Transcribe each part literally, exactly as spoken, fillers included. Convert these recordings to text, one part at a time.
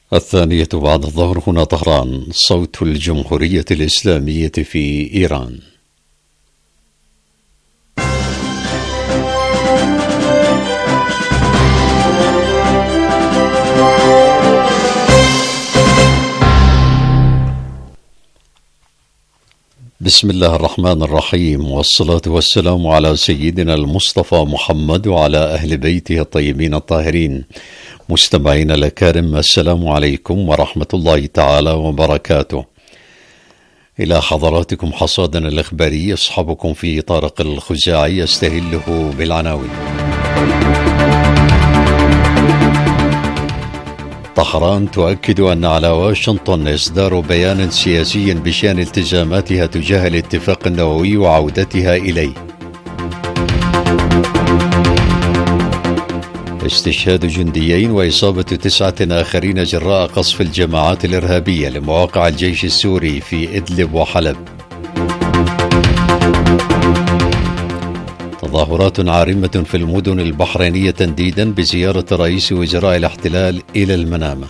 الثانية بعد الظهر، هنا طهران، صوت الجمهورية الإسلامية في إيران. بسم الله الرحمن الرحيم، والصلاة والسلام على سيدنا المصطفى محمد وعلى أهل بيته الطيبين الطاهرين. مستمعين الأكارم، السلام عليكم ورحمة الله تعالى وبركاته. إلى حضراتكم حصادنا الإخباري يصحبكم في طارق الخزاعي، يستهله بالعناوين. طهران تؤكد أن على واشنطن إصدار بيان سياسي بشأن التزاماتها تجاه الاتفاق النووي وعودتها إليه. استشهاد جنديين وإصابة تسعة آخرين جراء قصف الجماعات الإرهابية لمواقع الجيش السوري في إدلب وحلب. تظاهرات عارمة في المدن البحرينية تنديدا بزيارة رئيس وزراء الاحتلال إلى المنامة.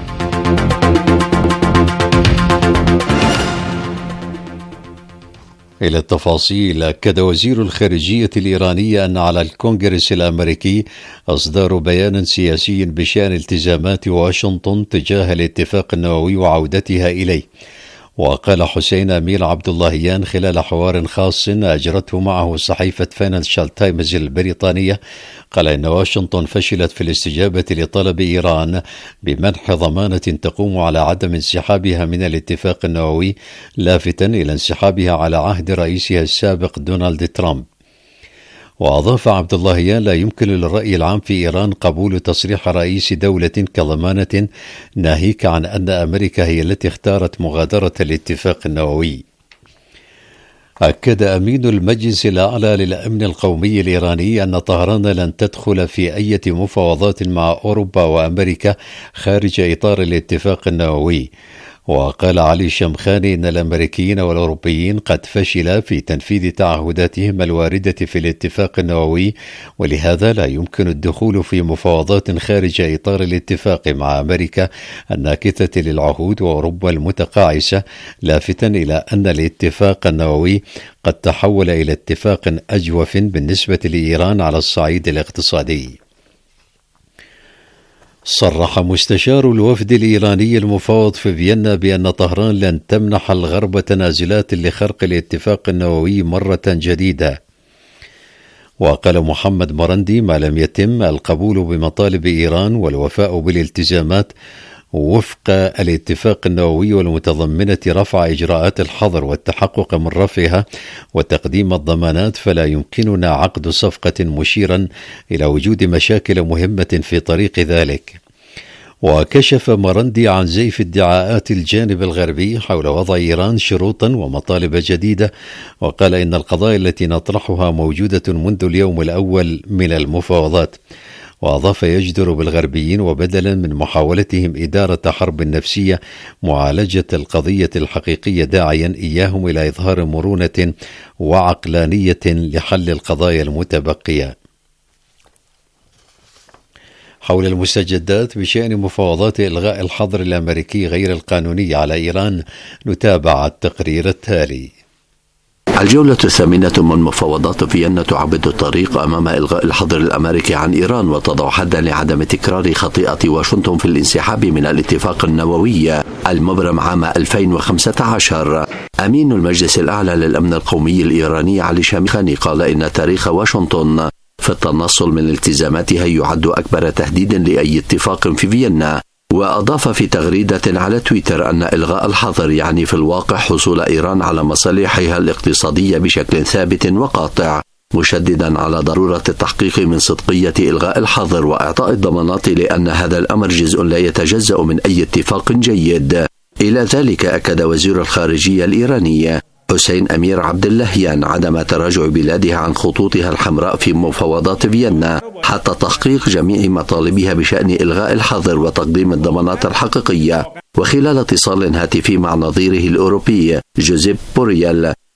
إلى التفاصيل. أكد وزير الخارجية الإيراني أن على الكونغرس الأمريكي إصدار بيان سياسي بشأن التزامات واشنطن تجاه الاتفاق النووي وعودتها إليه. وقال حسين أمير عبد اللهيان خلال حوار خاص أجرته معه صحيفة فاينانشال تايمز البريطانية، قال إن واشنطن فشلت في الاستجابة لطلب إيران بمنح ضمانة تقوم على عدم انسحابها من الاتفاق النووي، لافتا إلى انسحابها على عهد رئيسها السابق دونالد ترامب. وأضاف عبد اللهيان: لا يمكن للرأي العام في إيران قبول تصريح رئيس دولة كضمانة، ناهيك عن أن أمريكا هي التي اختارت مغادرة الاتفاق النووي. أكد أمين المجلس الأعلى للأمن القومي الإيراني أن طهران لن تدخل في أي مفاوضات مع أوروبا وأمريكا خارج إطار الاتفاق النووي. وقال علي شمخاني إن الأمريكيين والأوروبيين قد فشلا في تنفيذ تعهداتهم الواردة في الاتفاق النووي، ولهذا لا يمكن الدخول في مفاوضات خارج إطار الاتفاق مع أمريكا الناكثة للعهود وأوروبا المتقاعسة، لافتا إلى أن الاتفاق النووي قد تحول إلى اتفاق أجوف بالنسبة لإيران على الصعيد الاقتصادي. صرح مستشار الوفد الإيراني المفاوض في فيينا بأن طهران لن تمنح الغرب تنازلات لخرق الاتفاق النووي مرة جديدة. وقال محمد مرندي: ما لم يتم القبول بمطالب إيران والوفاء بالالتزامات وفق الاتفاق النووي والمتضمنة رفع إجراءات الحظر والتحقق من رفعها وتقديم الضمانات، فلا يمكننا عقد صفقة، مشيرا إلى وجود مشاكل مهمة في طريق ذلك. وكشف مرندي عن زيف ادعاءات الجانب الغربي حول وضع إيران شروطا ومطالب جديدة، وقال إن القضايا التي نطرحها موجودة منذ اليوم الأول من المفاوضات. وأضاف: يجدر بالغربيين وبدلا من محاولتهم إدارة حرب نفسية معالجة القضية الحقيقية، داعيا إياهم إلى إظهار مرونة وعقلانية لحل القضايا المتبقية. حول المستجدات بشأن مفاوضات إلغاء الحظر الأمريكي غير القانوني على إيران، نتابع التقرير التالي. الجولة الثامنة من مفاوضات فيينا تعبد الطريق أمام إلغاء الحظر الأمريكي عن إيران، وتضع حدا لعدم تكرار خطيئة واشنطن في الانسحاب من الاتفاق النووي المبرم عام ألفين وخمسة عشر. أمين المجلس الأعلى للأمن القومي الإيراني علي شمخاني قال إن تاريخ واشنطن في التنصل من التزاماتها يعد أكبر تهديد لأي اتفاق في فيينا. وأضاف في تغريدة على تويتر أن إلغاء الحظر يعني في الواقع حصول إيران على مصالحها الاقتصادية بشكل ثابت وقاطع، مشددا على ضرورة التحقيق من صدقية إلغاء الحظر وإعطاء الضمانات، لأن هذا الأمر جزء لا يتجزأ من أي اتفاق جيد. إلى ذلك أكد وزير الخارجية الإيراني حسين أمير عبد اللهيان عدم تراجع بلاده عن خطوطها الحمراء في مفاوضات فيينا حتى تحقيق جميع مطالبها بشأن إلغاء الحظر وتقديم الضمانات الحقيقية. وخلال اتصال هاتفي مع نظيره الأوروبي جوزيب بوريال،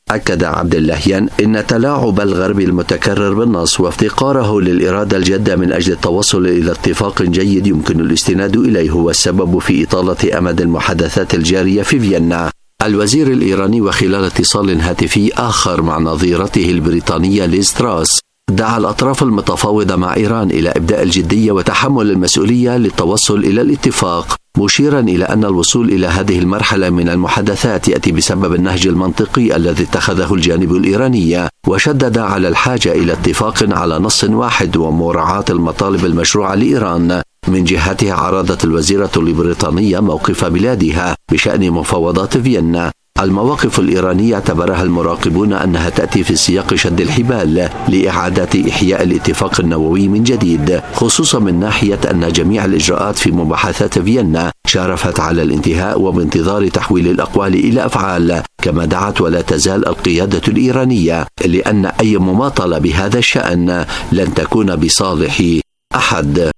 أكد عبد اللهيان إن تلاعب الغرب المتكرر بالنص وافتقاره للإرادة الجادة من أجل التوصل إلى اتفاق جيد يمكن الاستناد إليه هو السبب في إطالة أمد المحادثات الجارية في فيينا. الوزير الإيراني وخلال اتصال هاتفي آخر مع نظيرته البريطانية ليز تراس دعا الأطراف المتفاوضة مع إيران إلى إبداء الجدية وتحمل المسؤولية للتوصل إلى الاتفاق، مشيرا إلى أن الوصول إلى هذه المرحلة من المحادثات يأتي بسبب النهج المنطقي الذي اتخذه الجانب الإيراني، وشدد على الحاجة إلى اتفاق على نص واحد ومراعاة المطالب المشروعة لإيران. من جهتها عرضت الوزيرة البريطانية موقف بلادها بشأن مفاوضات فيينا. المواقف الإيرانية اعتبرها المراقبون أنها تأتي في سياق شد الحبال لإعادة إحياء الاتفاق النووي من جديد، خصوصا من ناحية أن جميع الإجراءات في مباحثات فيينا شارفت على الانتهاء وبانتظار تحويل الأقوال إلى أفعال. كما دعت ولا تزال القيادة الإيرانية لأن أي مماطلة بهذا الشأن لن تكون بصالح أحد.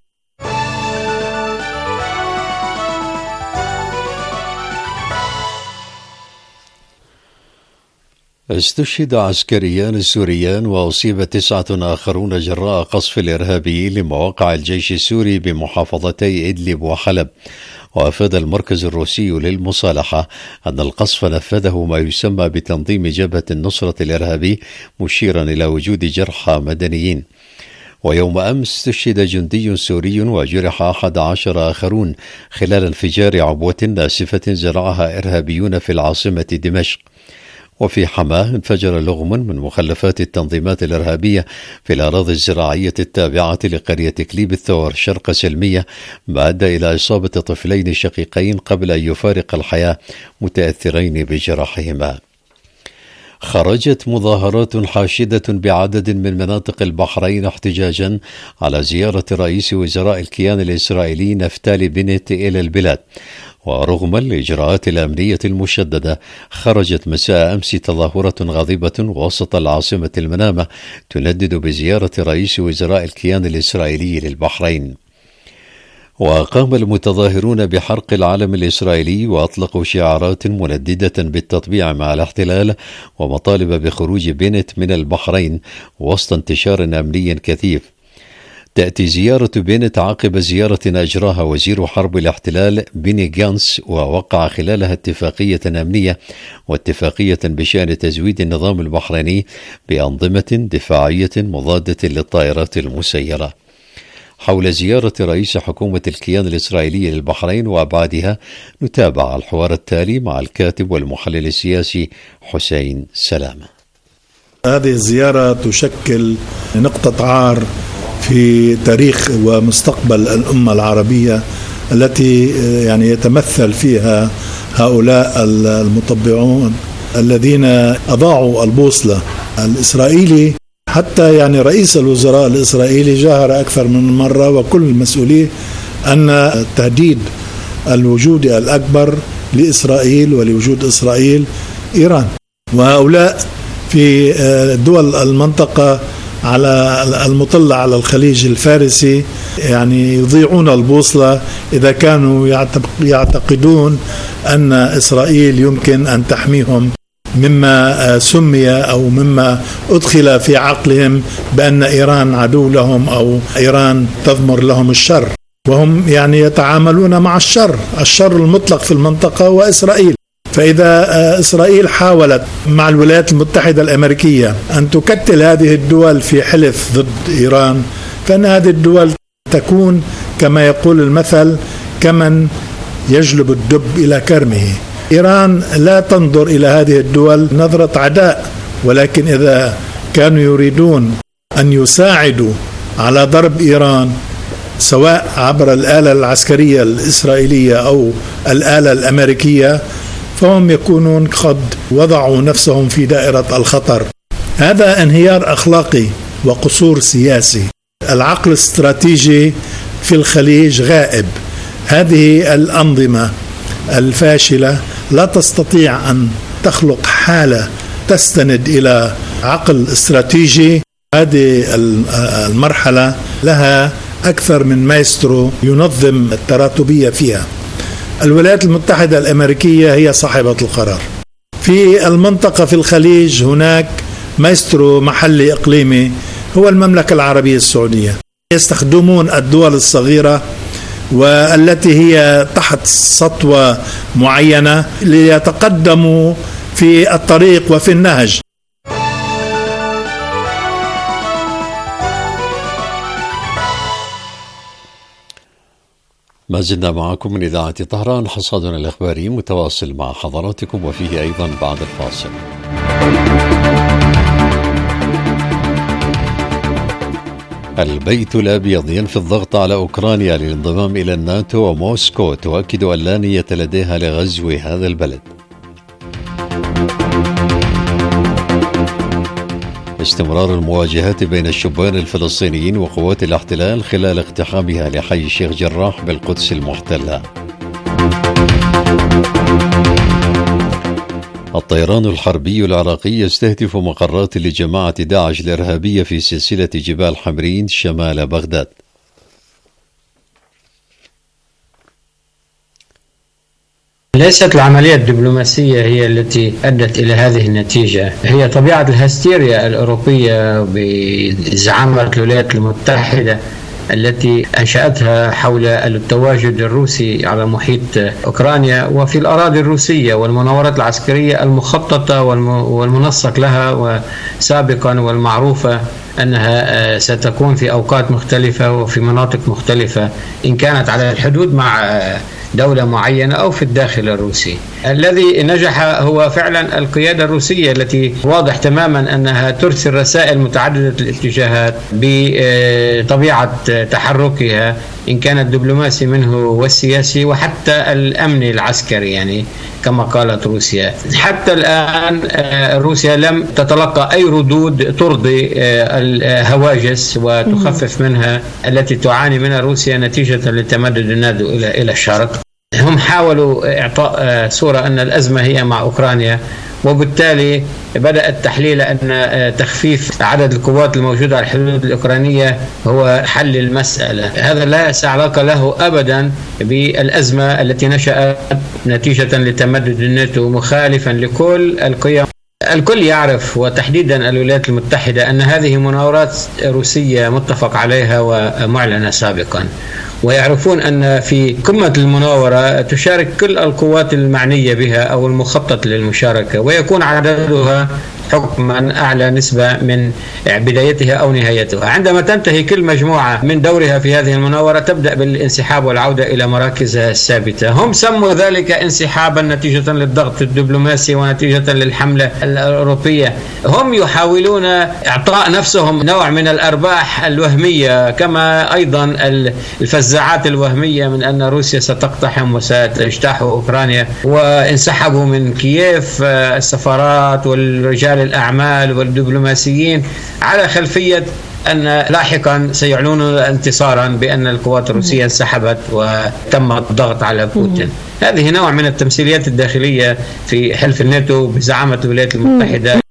استشهد عسكريان سوريان وأصيب تسعة آخرون جراء قصف الإرهابي لمواقع الجيش السوري بمحافظتي إدلب وحلب. وأفاد المركز الروسي للمصالحة أن القصف نفذه ما يسمى بتنظيم جبهة النصرة الإرهابي، مشيرا إلى وجود جرحى مدنيين. ويوم أمس استشهد جندي سوري وجرح أحد عشر آخرون خلال انفجار عبوة ناسفة زرعها إرهابيون في العاصمة دمشق. وفي حماه انفجر لغم من مخلفات التنظيمات الإرهابية في الأراضي الزراعية التابعة لقرية كليب الثور شرق سلمية، ما أدى إلى إصابة طفلين شقيقين قبل أن يفارق الحياة متأثرين بجراحهما. خرجت مظاهرات حاشدة بعدد من مناطق البحرين احتجاجا على زيارة رئيس وزراء الكيان الإسرائيلي نفتالي بنت إلى البلاد. ورغم الإجراءات الأمنية المشددة، خرجت مساء أمس تظاهرة غاضبة وسط العاصمة المنامة تندد بزيارة رئيس وزراء الكيان الإسرائيلي للبحرين. وقام المتظاهرون بحرق العلم الإسرائيلي وأطلقوا شعارات منددة بالتطبيع مع الاحتلال ومطالب بخروج بنت من البحرين وسط انتشار أمني كثيف. تأتي زيارة بنت عقب زيارة أجراها وزير حرب الاحتلال بني غانس، ووقع خلالها اتفاقية أمنية واتفاقية بشأن تزويد النظام البحريني بأنظمة دفاعية مضادة للطائرات المسيرة. حول زيارة رئيس حكومة الكيان الإسرائيلي للبحرين وأبعادها نتابع الحوار التالي مع الكاتب والمحلل السياسي حسين سلامة. هذه الزيارة تشكل نقطة عار في تاريخ ومستقبل الأمة العربية التي يعني يتمثل فيها هؤلاء المطبعون الذين أضاعوا البوصلة. الإسرائيلي حتى يعني رئيس الوزراء الإسرائيلي جاهر أكثر من مرة وكل المسؤولين أن التهديد الوجود الأكبر لإسرائيل ولوجود إسرائيل إيران، وهؤلاء في دول المنطقة على المطلة على الخليج الفارسي يعني يضيعون البوصلة إذا كانوا يعتقدون أن إسرائيل يمكن أن تحميهم مما سمي أو مما أدخل في عقلهم بأن إيران عدو لهم أو إيران تضمر لهم الشر، وهم يعني يتعاملون مع الشر الشر المطلق في المنطقة وإسرائيل. فإذا إسرائيل حاولت مع الولايات المتحدة الأمريكية أن تكتل هذه الدول في حلف ضد إيران، فإن هذه الدول تكون كما يقول المثل كمن يجلب الدب إلى كرمه. إيران لا تنظر إلى هذه الدول نظرة عداء، ولكن إذا كانوا يريدون أن يساعدوا على ضرب إيران سواء عبر الآلة العسكرية الإسرائيلية أو الآلة الأمريكية، فهم يكونون قد وضعوا نفسهم في دائرة الخطر. هذا انهيار أخلاقي وقصور سياسي. العقل الاستراتيجي في الخليج غائب. هذه الأنظمة الفاشلة لا تستطيع أن تخلق حالة تستند إلى عقل استراتيجي. هذه المرحلة لها أكثر من مايسترو ينظم التراتبية فيها. الولايات المتحدة الأمريكية هي صاحبة القرار، في المنطقة في الخليج هناك مايسترو محلي إقليمي هو المملكة العربية السعودية. يستخدمون الدول الصغيرة والتي هي تحت سطوة معينة ليتقدموا في الطريق وفي النهج. ما زلنا معكم من إذاعة طهران، حصادنا الإخباري متواصل مع حضراتكم وفيه أيضا بعد الفاصل. البيت الأبيض ينفي الضغط على أوكرانيا للانضمام إلى الناتو، وموسكو تؤكد أن لا نية لديها لغزو هذا البلد. استمرار المواجهات بين الشبان الفلسطينيين وقوات الاحتلال خلال اقتحامها لحي الشيخ جراح بالقدس المحتلة. الطيران الحربي العراقي يستهدف مقرات لجماعة داعش الإرهابية في سلسلة جبال حمرين شمال بغداد. ليست العملية الدبلوماسية هي التي أدت إلى هذه النتيجة، هي طبيعة الهستيريا الأوروبية بزعامة الولايات المتحدة التي أنشأتها حول التواجد الروسي على محيط أوكرانيا وفي الأراضي الروسية والمناورات العسكرية المخططة والمنسق لها وسابقا والمعروفة أنها ستكون في أوقات مختلفة وفي مناطق مختلفة، إن كانت على الحدود مع دولة معينة أو في الداخل الروسي. الذي نجح هو فعلا القيادة الروسية التي واضح تماما أنها ترسل رسائل متعددة الاتجاهات بطبيعة تحركها، إن كان الدبلوماسي منه والسياسي وحتى الأمني العسكري، يعني كما قالت روسيا. حتى الآن روسيا لم تتلقى أي ردود ترضي الهواجس وتخفف منها التي تعاني منها روسيا نتيجة لتمدد الناتو إلى إلى الشرق. هم حاولوا إعطاء صورة أن الأزمة هي مع أوكرانيا، وبالتالي بدأ التحليل أن تخفيف عدد القوات الموجودة على الحدود الأوكرانية هو حل المسألة. هذا لا علاقة له أبدا بالأزمة التي نشأت نتيجة لتمدد الناتو، مخالفا لكل القيم. الكل يعرف وتحديدا الولايات المتحدة أن هذه مناورات روسية متفق عليها ومعلنة سابقا، ويعرفون أن في قمة المناورة تشارك كل القوات المعنية بها أو المخطط للمشاركة، ويكون عددها حكما أعلى نسبة من بدايتها أو نهايتها. عندما تنتهي كل مجموعة من دورها في هذه المناورة تبدأ بالانسحاب والعودة إلى مراكزها الثابتة. هم سموا ذلك انسحابا نتيجة للضغط الدبلوماسي ونتيجة للحملة الأوروبية. هم يحاولون إعطاء نفسهم نوع من الأرباح الوهمية، كما أيضا الفزاعات الوهمية من أن روسيا ستقتحم وستجتاح أوكرانيا، وانسحبوا من كييف السفارات والرجال الأعمال والدبلوماسيين على خلفية أن لاحقا سيعلنون انتصارا بأن القوات الروسية انسحبت وتم الضغط على بوتين. هذه نوع من التمثيليات الداخلية في حلف الناتو بزعامة الولايات المتحدة.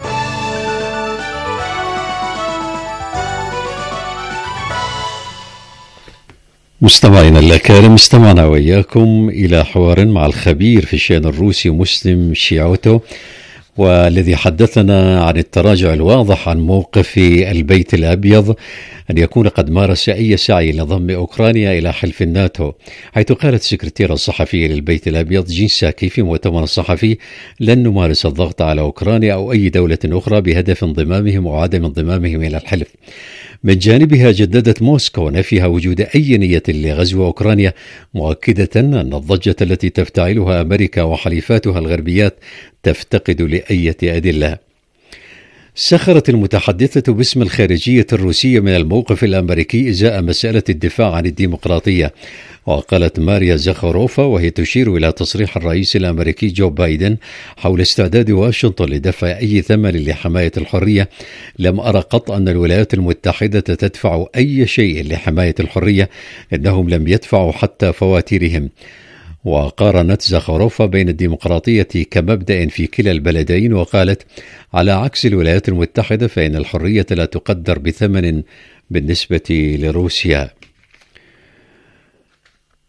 مستمعينا الأكارم، استمعنا وإياكم إلى حوار مع الخبير في الشأن الروسي مسلم شيعوتو، والذي حدثنا عن التراجع الواضح عن موقف البيت الأبيض أن يكون قد مارس أي سعي لضم أوكرانيا إلى حلف الناتو، حيث قالت السكرتيرة الصحفية للبيت الأبيض جين ساكي في مؤتمر صحفي: لن نمارس الضغط على أوكرانيا أو أي دولة أخرى بهدف انضمامهم أو عدم انضمامهم إلى الحلف. من جانبها جددت موسكو نفيها وجود أي نية لغزو أوكرانيا، مؤكدة أن الضجة التي تفتعلها أمريكا وحليفاتها الغربيات تفتقد لأية أدلة. سخرت المتحدثة باسم الخارجية الروسية من الموقف الأمريكي إزاء مسألة الدفاع عن الديمقراطية، وقالت ماريا زاخاروفا وهي تشير إلى تصريح الرئيس الأمريكي جو بايدن حول استعداد واشنطن لدفع أي ثمن لحماية الحرية: لم أرى قط أن الولايات المتحدة تدفع أي شيء لحماية الحرية، إنهم لم يدفعوا حتى فواتيرهم. وقارنت زاخاروفا بين الديمقراطية كمبدأ في كلا البلدين، وقالت: على عكس الولايات المتحدة فإن الحرية لا تقدر بثمن بالنسبة لروسيا.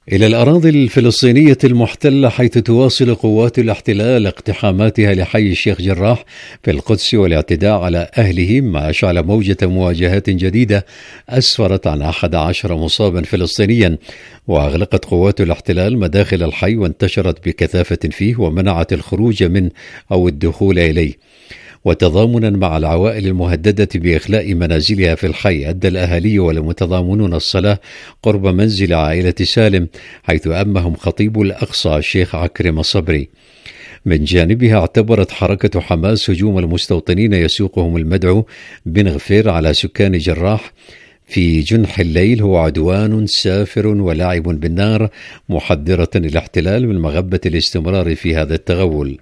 إلى الأراضي الفلسطينية المحتلة، حيث تواصل قوات الاحتلال اقتحاماتها لحي الشيخ جراح في القدس والاعتداء على أهله، ما أشعل موجة مواجهات جديدة أسفرت عن أحد عشر مصابا فلسطينيا، وأغلقت قوات الاحتلال مداخل الحي وانتشرت بكثافة فيه ومنعت الخروج من أو الدخول إليه. وتضامنا مع العوائل المهددة بإخلاء منازلها في الحي، أدى الأهالي والمتضامنون الصلاة قرب منزل عائلة سالم، حيث أمهم خطيب الأقصى الشيخ عكرمة صبري. من جانبها، اعتبرت حركة حماس هجوم المستوطنين يسوقهم المدعو بن غفير على سكان جراح في جنح الليل هو عدوان سافر ولعب بالنار، محذرة الاحتلال من مغبة الاستمرار في هذا التغول.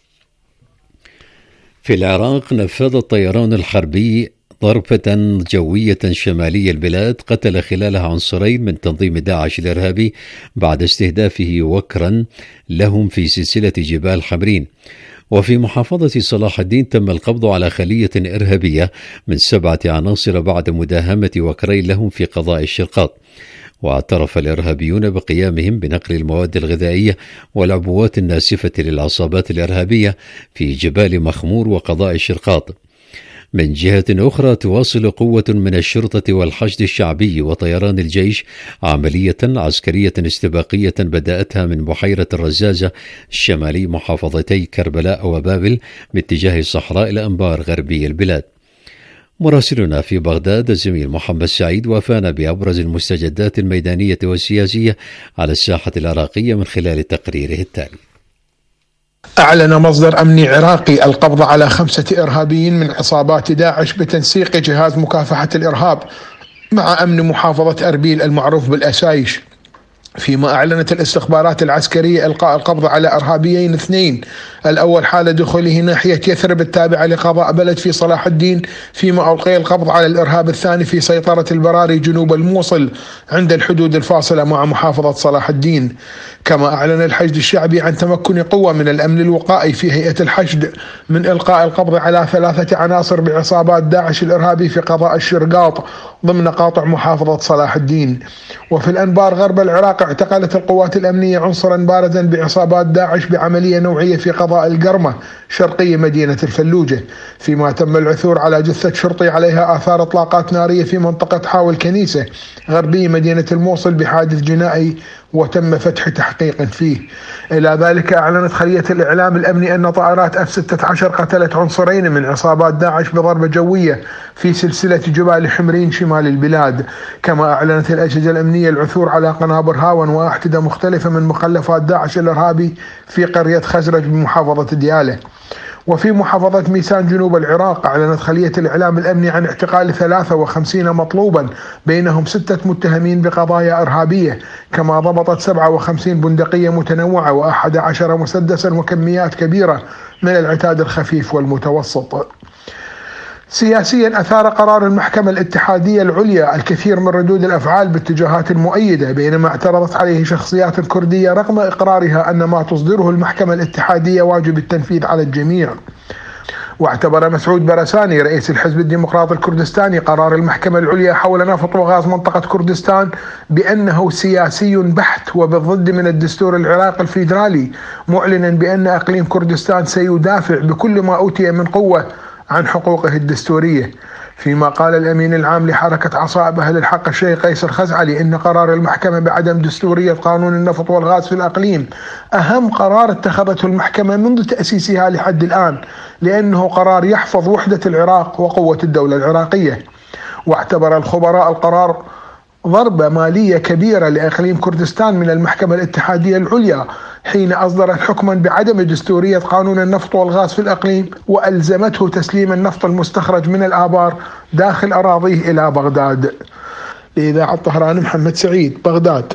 في العراق، نفذ الطيران الحربي ضربة جوية شمالي البلاد قتل خلالها عنصرين من تنظيم داعش الإرهابي بعد استهدافه وكرا لهم في سلسلة جبال حمرين. وفي محافظة صلاح الدين، تم القبض على خلية إرهابية من سبعة عناصر بعد مداهمة وكرين لهم في قضاء الشرقاط. واعترف الإرهابيون بقيامهم بنقل المواد الغذائية والعبوات الناسفة للعصابات الإرهابية في جبال مخمور وقضاء الشرقاط. من جهة أخرى، تواصل قوة من الشرطة والحشد الشعبي وطيران الجيش عملية عسكرية استباقية بدأتها من بحيرة الرزازة الشمالي محافظتي كربلاء وبابل باتجاه صحراء الأنبار غربي البلاد. مراسلنا في بغداد الزميل محمد سعيد وافانا بأبرز المستجدات الميدانية والسياسية على الساحة العراقية من خلال تقريره التالي. أعلن مصدر أمني عراقي القبض على خمسة إرهابيين من عصابات داعش بتنسيق جهاز مكافحة الإرهاب مع أمن محافظة أربيل المعروف بالأسايش، فيما أعلنت الاستخبارات العسكرية إلقاء القبض على إرهابيين اثنين، الأول حال دخوله ناحية يثرب التابعة لقضاء بلد في صلاح الدين، فيما ألقي القبض على الإرهاب الثاني في سيطرة البراري جنوب الموصل عند الحدود الفاصلة مع محافظة صلاح الدين. كما أعلن الحشد الشعبي عن تمكن قوة من الأمن الوقائي في هيئة الحشد من إلقاء القبض على ثلاثة عناصر بعصابات داعش الإرهابي في قضاء الشرقاط ضمن قاطع محافظة صلاح الدين. وفي الأنبار غرب العراق، اعتقلت القوات الأمنية عنصرا بارزا بعصابات داعش بعملية نوعية في قضاء القرمة شرقي مدينة الفلوجة، فيما تم العثور على جثة شرطي عليها آثار إطلاقات نارية في منطقة حاول كنيسة غربي مدينة الموصل بحادث جنائي وتم فتح تحقيق فيه. إلى ذلك، أعلنت خلية الإعلام الأمني أن طائرات أف ستة عشر قتلت عنصرين من عصابات داعش بضربة جوية في سلسلة جبال حمرين شمال البلاد. كما أعلنت الأجهزة الأمنية العثور على قنابر هاون وأحدثة مختلفة من مخلفات داعش الإرهابي في قرية خزرج بمحافظة ديالى. وفي محافظة ميسان جنوب العراق، أعلنت خلية الإعلام الأمني عن اعتقال ثلاثة وخمسين مطلوبا بينهم ستة متهمين بقضايا إرهابية، كما ضبطت سبعة وخمسين بندقية متنوعة وأحد عشر مسدسا وكميات كبيرة من العتاد الخفيف والمتوسط. سياسيا، أثار قرار المحكمة الاتحادية العليا الكثير من ردود الأفعال باتجاهات المؤيدة، بينما اعترضت عليه شخصيات كردية رغم إقرارها أن ما تصدره المحكمة الاتحادية واجب التنفيذ على الجميع. واعتبر مسعود برساني رئيس الحزب الديمقراطي الكردستاني قرار المحكمة العليا حول نفط وغاز منطقة كردستان بأنه سياسي بحت وبالضد من الدستور العراقي الفيدرالي، معلنا بأن أقليم كردستان سيدافع بكل ما أوتي من قوة عن حقوقه الدستورية. فيما قال الأمين العام لحركة عصائب أهل الحق الشيخ قيس الخزعلي إن قرار المحكمة بعدم دستورية قانون النفط والغاز في الأقليم أهم قرار اتخذته المحكمة منذ تأسيسها لحد الآن، لأنه قرار يحفظ وحدة العراق وقوة الدولة العراقية. واعتبر الخبراء القرار ضربة مالية كبيرة لإقليم كردستان من المحكمة الاتحادية العليا حين أصدرت حكما بعدم دستورية قانون النفط والغاز في الأقليم، وألزمته تسليم النفط المستخرج من الآبار داخل أراضيه إلى بغداد. لإذاعة طهران، محمد سعيد، بغداد.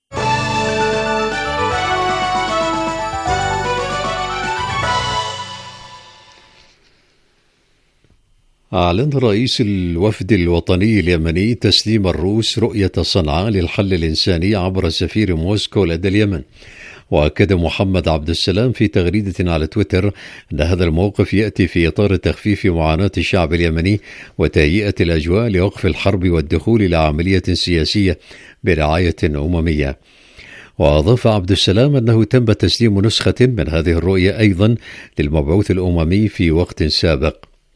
أعلن رئيس الوفد الوطني اليمني تسليم الروس رؤية صنعاء للحل الإنساني عبر سفير موسكو لدى اليمن. وأكد محمد عبد السلام في تغريدة على تويتر أن هذا الموقف يأتي في إطار تخفيف معاناة الشعب اليمني وتهيئة الأجواء لوقف الحرب والدخول إلى عملية سياسية برعاية أممية. وأضاف عبد السلام أنه تم تسليم نسخة من هذه الرؤية أيضا للمبعوث الأممي في وقت سابق.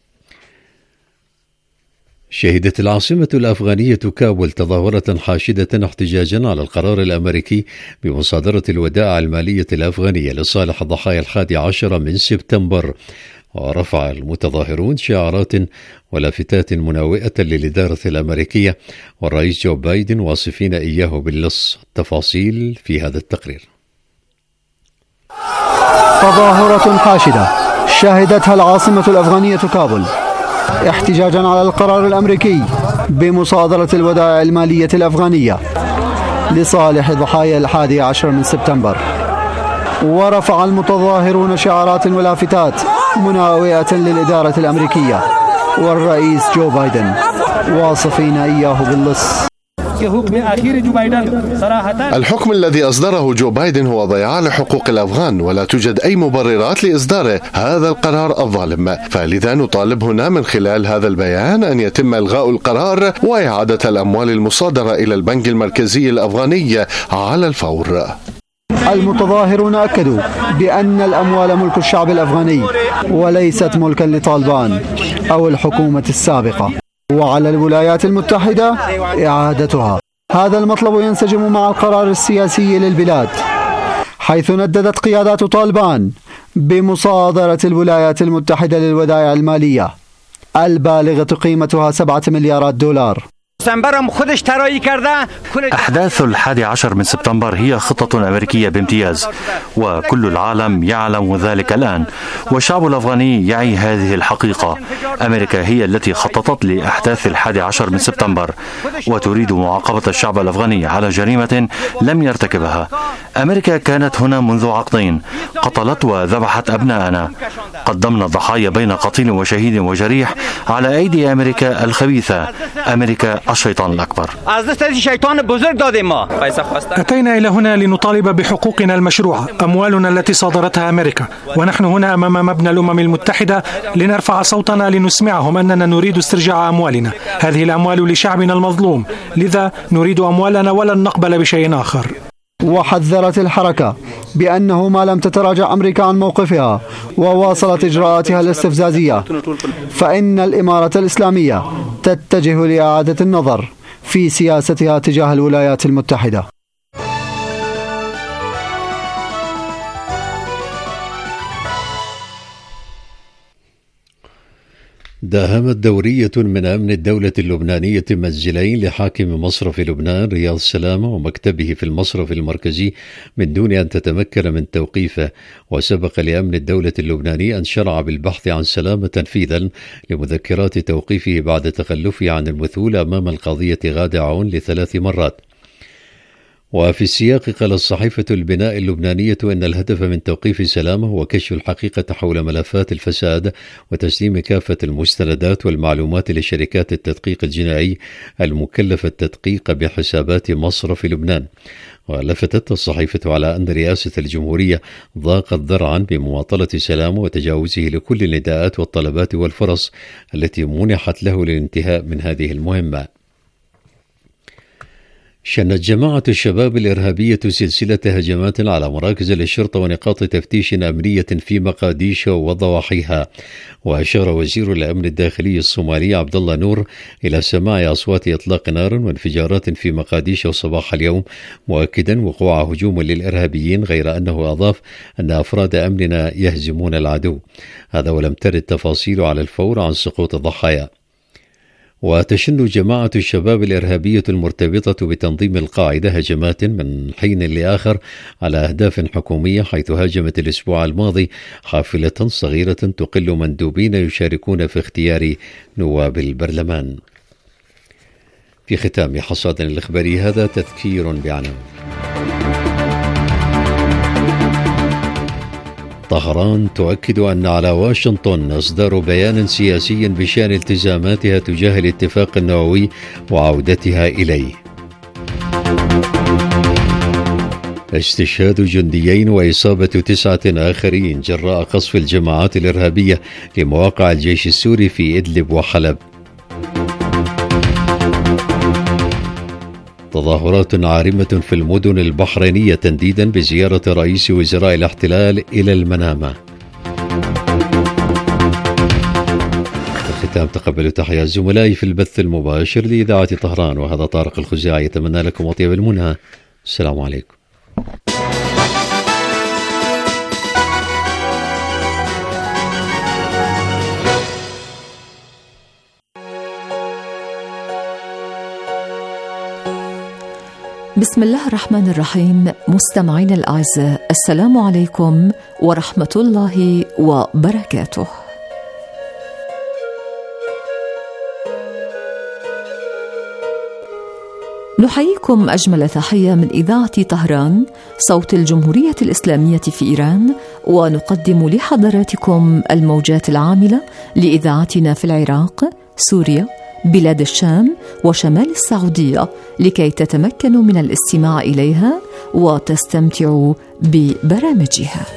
شهدت العاصمة الأفغانية كابول تظاهرة حاشدة احتجاجا على القرار الأمريكي بمصادرة الودائع المالية الأفغانية لصالح ضحايا الحادي عشر من سبتمبر، ورفع المتظاهرون شعارات ولافتات مناوئة للإدارة الأمريكية والرئيس جو بايدن واصفين إياه باللص. التفاصيل في هذا التقرير. تظاهرة حاشدة شهدتها العاصمة الأفغانية كابول احتجاجا على القرار الأمريكي بمصادرة الودائع المالية الأفغانية لصالح ضحايا الحادي عشر من سبتمبر. ورفع المتظاهرون شعارات ولافتات مناوئة للإدارة الأمريكية والرئيس جو بايدن واصفين إياه باللص. الحكم الذي أصدره جو بايدن هو ضياع لحقوق الأفغان، ولا توجد أي مبررات لإصدار هذا القرار الظالم، فلذا نطالب هنا من خلال هذا البيان أن يتم إلغاء القرار وإعادة الأموال المصادرة إلى البنك المركزي الأفغاني على الفور. المتظاهرون أكدوا بأن الأموال ملك الشعب الأفغاني وليست ملكا لطالبان أو الحكومة السابقة، وعلى الولايات المتحدة إعادتها. هذا المطلب ينسجم مع القرار السياسي للبلاد، حيث نددت قيادات طالبان بمصادرة الولايات المتحدة للودائع المالية البالغة قيمتها سبعة مليارات دولار. أحداث الحادي عشر من سبتمبر هي خطة أمريكية بامتياز، وكل العالم يعلم ذلك الآن، والشعب الأفغاني يعي هذه الحقيقة. أمريكا هي التي خططت لأحداث الحادي عشر من سبتمبر وتريد معاقبة الشعب الأفغاني على جريمة لم يرتكبها. أمريكا كانت هنا منذ عقدين، قتلت وذبحت أبناءنا. قدمنا ضحايا بين قتيل وشهيد وجريح على أيدي أمريكا الخبيثة، أمريكا الشيطان الأكبر. أتينا إلى هنا لنطالب بحقوقنا المشروعة، أموالنا التي صادرتها أمريكا، ونحن هنا أمام مبنى الأمم المتحدة لنرفع صوتنا لنسمعهم أننا نريد استرجاع أموالنا. هذه الأموال لشعبنا المظلوم، لذا نريد أموالنا ولن نقبل بشيء آخر. وحذرت الحركة بأنه ما لم تتراجع أمريكا عن موقفها وواصلت إجراءاتها الاستفزازية، فإن الإمارة الإسلامية تتجه لإعادة النظر في سياستها تجاه الولايات المتحدة. داهمت دورية من أمن الدولة اللبنانية منزلين لحاكم مصرف لبنان رياض سلامة ومكتبه في المصرف المركزي من دون أن تتمكن من توقيفه، وسبق لأمن الدولة اللبناني أن شرع بالبحث عن سلامة تنفيذا لمذكرات توقيفه بعد تخلفه عن المثول أمام القضية غادة عون لثلاث مرات. وفي السياق قالت صحيفة البناء اللبنانية إن الهدف من توقيف سلامة هو كشف الحقيقة حول ملفات الفساد وتسليم كافة المستندات والمعلومات لشركات التدقيق الجنائي المكلفة التدقيق بحسابات مصرف لبنان. ولفتت الصحيفة على أن رئاسة الجمهورية ضاقت ذرعا بمماطلة سلامة وتجاوزه لكل النداءات والطلبات والفرص التي منحت له للانتهاء من هذه المهمة. شنت جماعة الشباب الإرهابية سلسلة هجمات على مراكز الشرطة ونقاط تفتيش أمنية في مقاديشو وضواحيها. وأشار وزير الأمن الداخلي الصومالي عبد الله نور إلى سماع أصوات إطلاق نار وانفجارات في مقاديشو صباح اليوم، مؤكدا وقوع هجوم للإرهابيين، غير أنه أضاف أن أفراد أمننا يهزمون العدو. هذا ولم ترد تفاصيل على الفور عن سقوط ضحايا. وتشن جماعة الشباب الإرهابية المرتبطة بتنظيم القاعدة هجمات من حين لآخر على أهداف حكومية، حيث هاجمت الأسبوع الماضي حافلة صغيرة تقل مندوبين يشاركون في اختيار نواب البرلمان. في ختام حصادنا الإخباري هذا تذكير بعناوين. طهران تؤكد أن على واشنطن إصدار بيان سياسي بشأن التزاماتها تجاه الاتفاق النووي وعودتها إليه. استشهاد جنديين وإصابة تسعة آخرين جراء قصف الجماعات الإرهابية لمواقع الجيش السوري في إدلب وحلب. تظاهرات عارمة في المدن البحرينية تنديدا بزيارة رئيس وزراء الاحتلال إلى المنامة. في الختام تقبلوا تحية زملائي في البث المباشر لإذاعة طهران، وهذا طارق الخزاعي يتمنى لكم أطيب المنى. السلام عليكم. بسم الله الرحمن الرحيم. مستمعين الأعزاء، السلام عليكم ورحمة الله وبركاته. نحييكم أجمل تحية من إذاعة طهران صوت الجمهورية الإسلامية في إيران، ونقدم لحضراتكم الموجات العاملة لإذاعتنا في العراق، سوريا، بلاد الشام وشمال السعودية، لكي تتمكنوا من الاستماع إليها وتستمتعوا ببرامجها.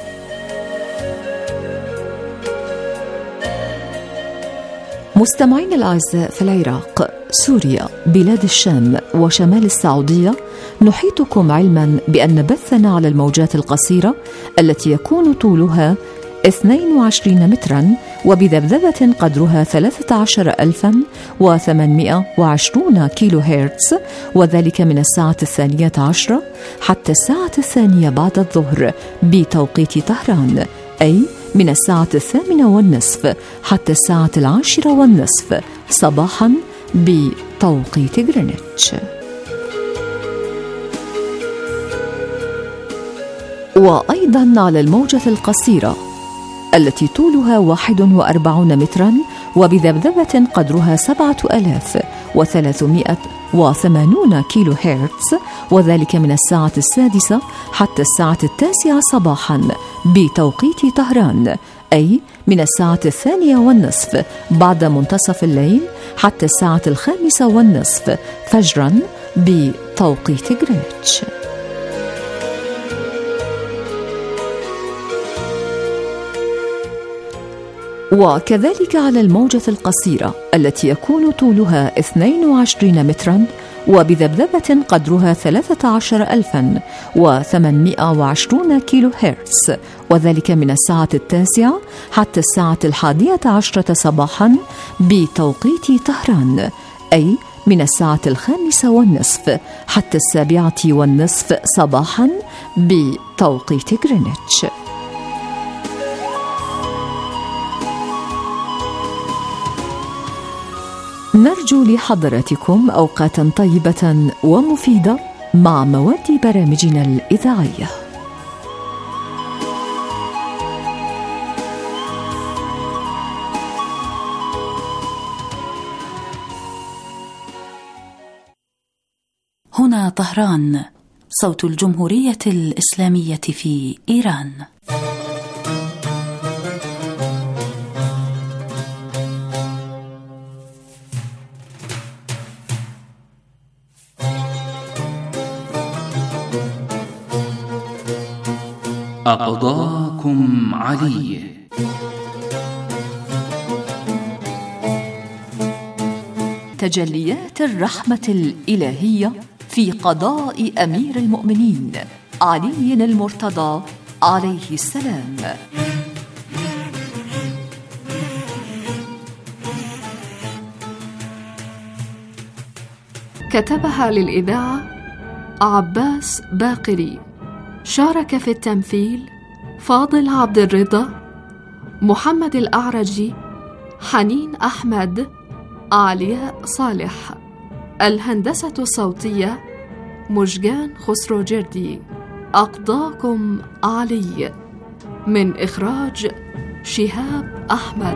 مستمعين الأعزاء، في العراق، سوريا، بلاد الشام وشمال السعودية، نحيطكم علما بأن بثنا على الموجات القصيرة التي يكون طولها اثنين وعشرين مترا وبذبذبة قدرها ثلاثة عشر ألفا وثمانمائة وعشرون كيلو هرتز، وذلك من الساعة الثانية عشرة حتى الساعة الثانية بعد الظهر بتوقيت طهران، أي من الساعة الثامنة والنصف حتى الساعة العاشرة والنصف صباحا بتوقيت غرينتش. وأيضا على الموجة القصيرة التي طولها واحد وأربعون مترا وبذبذبة قدرها سبعة آلاف وثلاثمائة وثمانون كيلو هرتز، وذلك من الساعة السادسة حتى الساعة التاسعة صباحا بتوقيت طهران، أي من الساعة الثانية والنصف بعد منتصف الليل حتى الساعة الخامسة والنصف فجرا بتوقيت غرينتش. وكذلك على الموجة القصيرة التي يكون طولها اثنين وعشرين مترا وبذبذبة قدرها ثلاثة عشر ألفا وثمانمائة وعشرون كيلو هرتز، وذلك من الساعة التاسعة حتى الساعة الحادية عشرة صباحا بتوقيت طهران، أي من الساعة الخامسة والنصف حتى السابعة والنصف صباحا بتوقيت غرينتش. نرجو لحضراتكم أوقاتا طيبة ومفيدة مع مواد برامجنا الإذاعية. هنا طهران، صوت الجمهورية الإسلامية في إيران. أقضاكم علي. تجليات الرحمة الإلهية في قضاء أمير المؤمنين علي المرتضى عليه السلام. كتبها للإذاعة عباس باقري. شارك في التمثيل فاضل عبد الرضا، محمد الأعرجي، حنين أحمد، علياء صالح. الهندسة الصوتية مججان خسرو جردي. أقضاكم علي، من إخراج شهاب أحمد.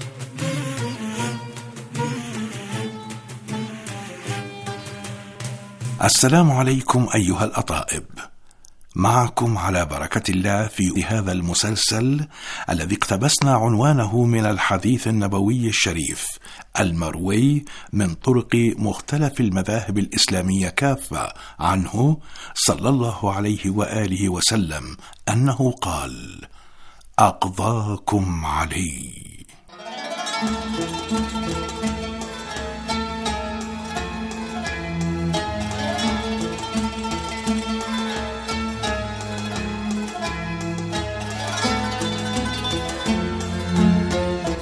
السلام عليكم أيها الأطائب، معكم على بركة الله في هذا المسلسل الذي اقتبسنا عنوانه من الحديث النبوي الشريف المروي من طرق مختلف المذاهب الإسلامية كافة عنه صلى الله عليه وآله وسلم أنه قال: أقضاكم علي.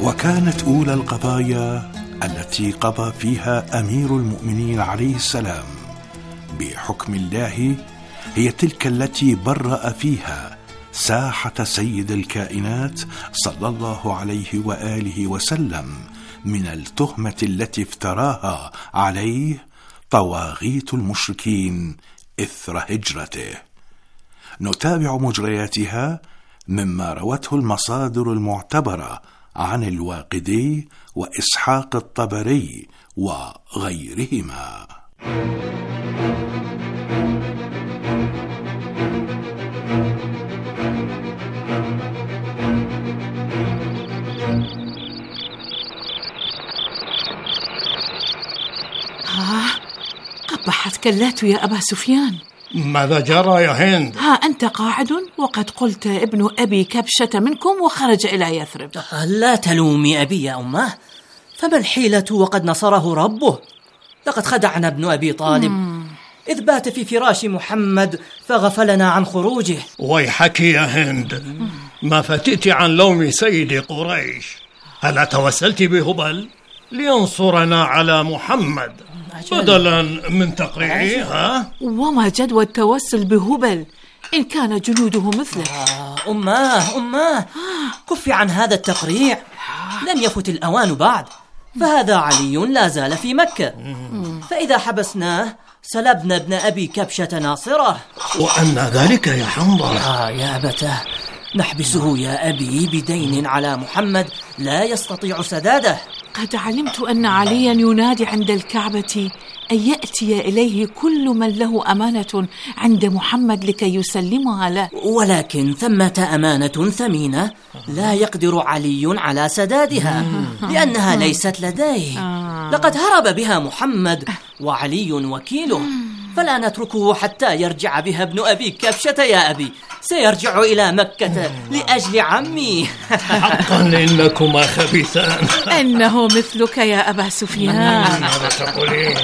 وكانت أولى القضايا التي قضى فيها أمير المؤمنين عليه السلام بحكم الله هي تلك التي برأ فيها ساحة سيد الكائنات صلى الله عليه وآله وسلم من التهمة التي افتراها عليه طواغيت المشركين إثر هجرته. نتابع مجرياتها مما روته المصادر المعتبرة عن الواقدي وإسحاق الطبري وغيرهما. آه قبحتك اللات يا أبا سفيان. ماذا جرى يا هند؟ ها أنت قاعد وقد قلت ابن أبي كبشة منكم وخرج إلى يثرب. لا تلومي أبي يا أمه، فما الحيلة وقد نصره ربه؟ لقد خدعنا ابن أبي طالب مم. إذ بات في فراش محمد فغفلنا عن خروجه. ويحك يا هند، ما فتئت عن لوم سيد قريش. هل توسلت بهبل لينصرنا على محمد بدلا من تقريعها؟ وما جدوى التوسل بهبل إن كان جنوده مثله؟ آه أماه أماه كفي عن هذا التقريع، لم يفت الأوان بعد، فهذا علي لا زال في مكة، فإذا حبسناه سلبنا ابن أبي كبشة ناصره. وأن ذلك يا حنظلة؟ آه يا أبتاه، نحبسه يا أبي بدين على محمد لا يستطيع سداده. قد علمت أن عليا ينادي عند الكعبة أن يأتي إليه كل من له أمانة عند محمد لكي يسلمها له، ولكن ثمة أمانة ثمينة لا يقدر علي على سدادها لأنها ليست لديه. لقد هرب بها محمد وعلي وكيله، فلا نتركه حتى يرجع بها ابن أبي كبشة يا أبي، سيرجع إلى مكة لأجل عمي. حقا إنكما خبيثان. إنه مثلك يا أبا سفيان. ماذا تقولين؟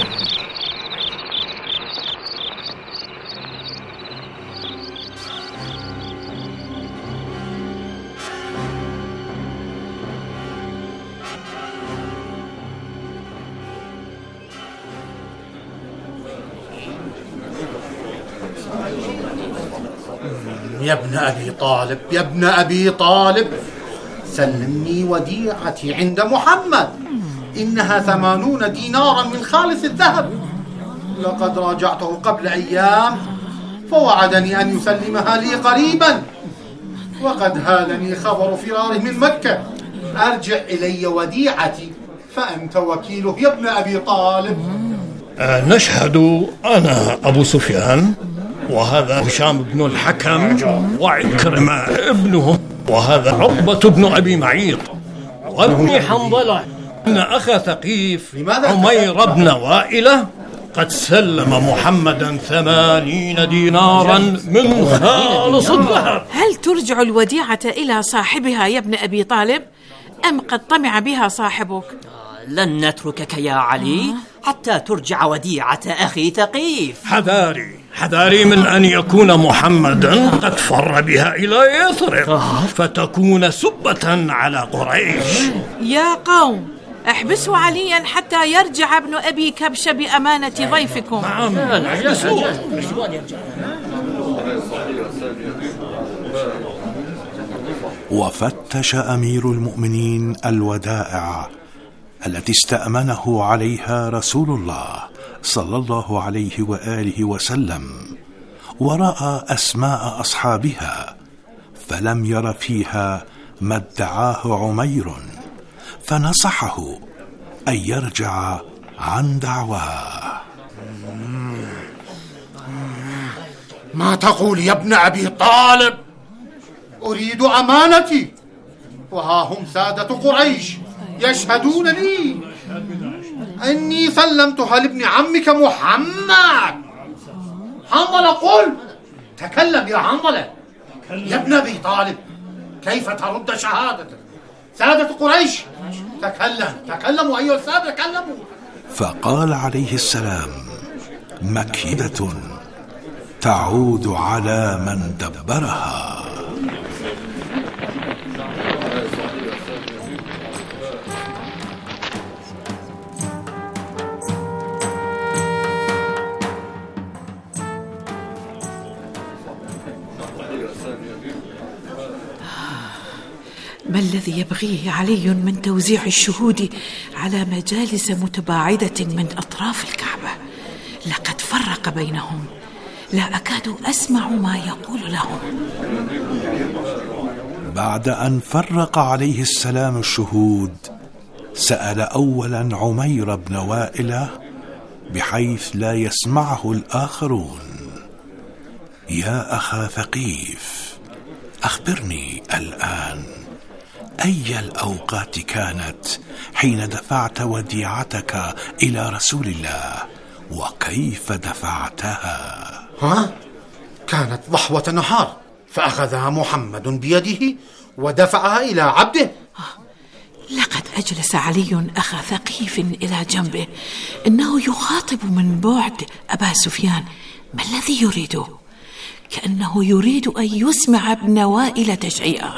يا ابن أبي طالب، يا ابن أبي طالب، سلمني وديعتي عند محمد، إنها ثمانون دينارا من خالص الذهب. لقد راجعته قبل أيام فوعدني أن يسلمها لي قريبا، وقد هالني خبر فراره من مكة. أرجع إلي وديعتي فأنت وكيله يا ابن أبي طالب. أه نشهد أنا أبو سفيان، وهذا هشام بن الحكم، وعكرمة ابنه، وهذا عقبة بن أبي معيط، وابن حنظلة، أن أخا ثقيف عمير بن وائلة قد سلم محمدا ثمانين دينارا من خالص الذهب. هل ترجع الوديعة إلى صاحبها يا ابن أبي طالب أم قد طمع بها صاحبك؟ لن نتركك يا علي حتى ترجع وديعة أخي ثقيف. حذاري حذاري من أن يكون محمدا قد فر بها إلى يثرب فتكون سبة على قريش. يا قوم، احبسوا عليا حتى يرجع ابن أبي كبشة بأمانة ضيفكم. نعم، وفتش أمير المؤمنين الودائع التي استأمنه عليها رسول الله صلى الله عليه وآله وسلم، ورأى أسماء أصحابها فلم ير فيها ما ادعاه عمير، فنصحه أن يرجع عن دعواه. ما تقول يا ابن أبي طالب؟ أريد أمانتي، وها هم سادة قريش يشهدون لي أني سلمتها لابن عمك محمد. حنظلة قل، تكلم يا حنظلة. يا ابن أبي طالب، كيف ترد شهادتك؟ سادة قريش، تكلم تكلموا أيها السادة، تكلموا. فقال عليه السلام: مكيدة تعود على من دبرها. الذي يبغيه علي من توزيع الشهود على مجالس متباعدة من أطراف الكعبة؟ لقد فرق بينهم، لا أكاد أسمع ما يقول لهم. بعد أن فرق عليه السلام الشهود، سأل أولا عمير بن وائلة بحيث لا يسمعه الآخرون: يا أخا ثقيف، أخبرني الآن، أي الأوقات كانت حين دفعت وديعتك إلى رسول الله، وكيف دفعتها؟ ها؟ كانت ضحوة نهار، فأخذها محمد بيده ودفعها إلى عبده. لقد أجلس علي أخا ثقيف إلى جنبه، إنه يخاطب من بعد أبا سفيان. ما الذي يريده؟ كأنه يريد أن يسمع ابن وائل تشيئا.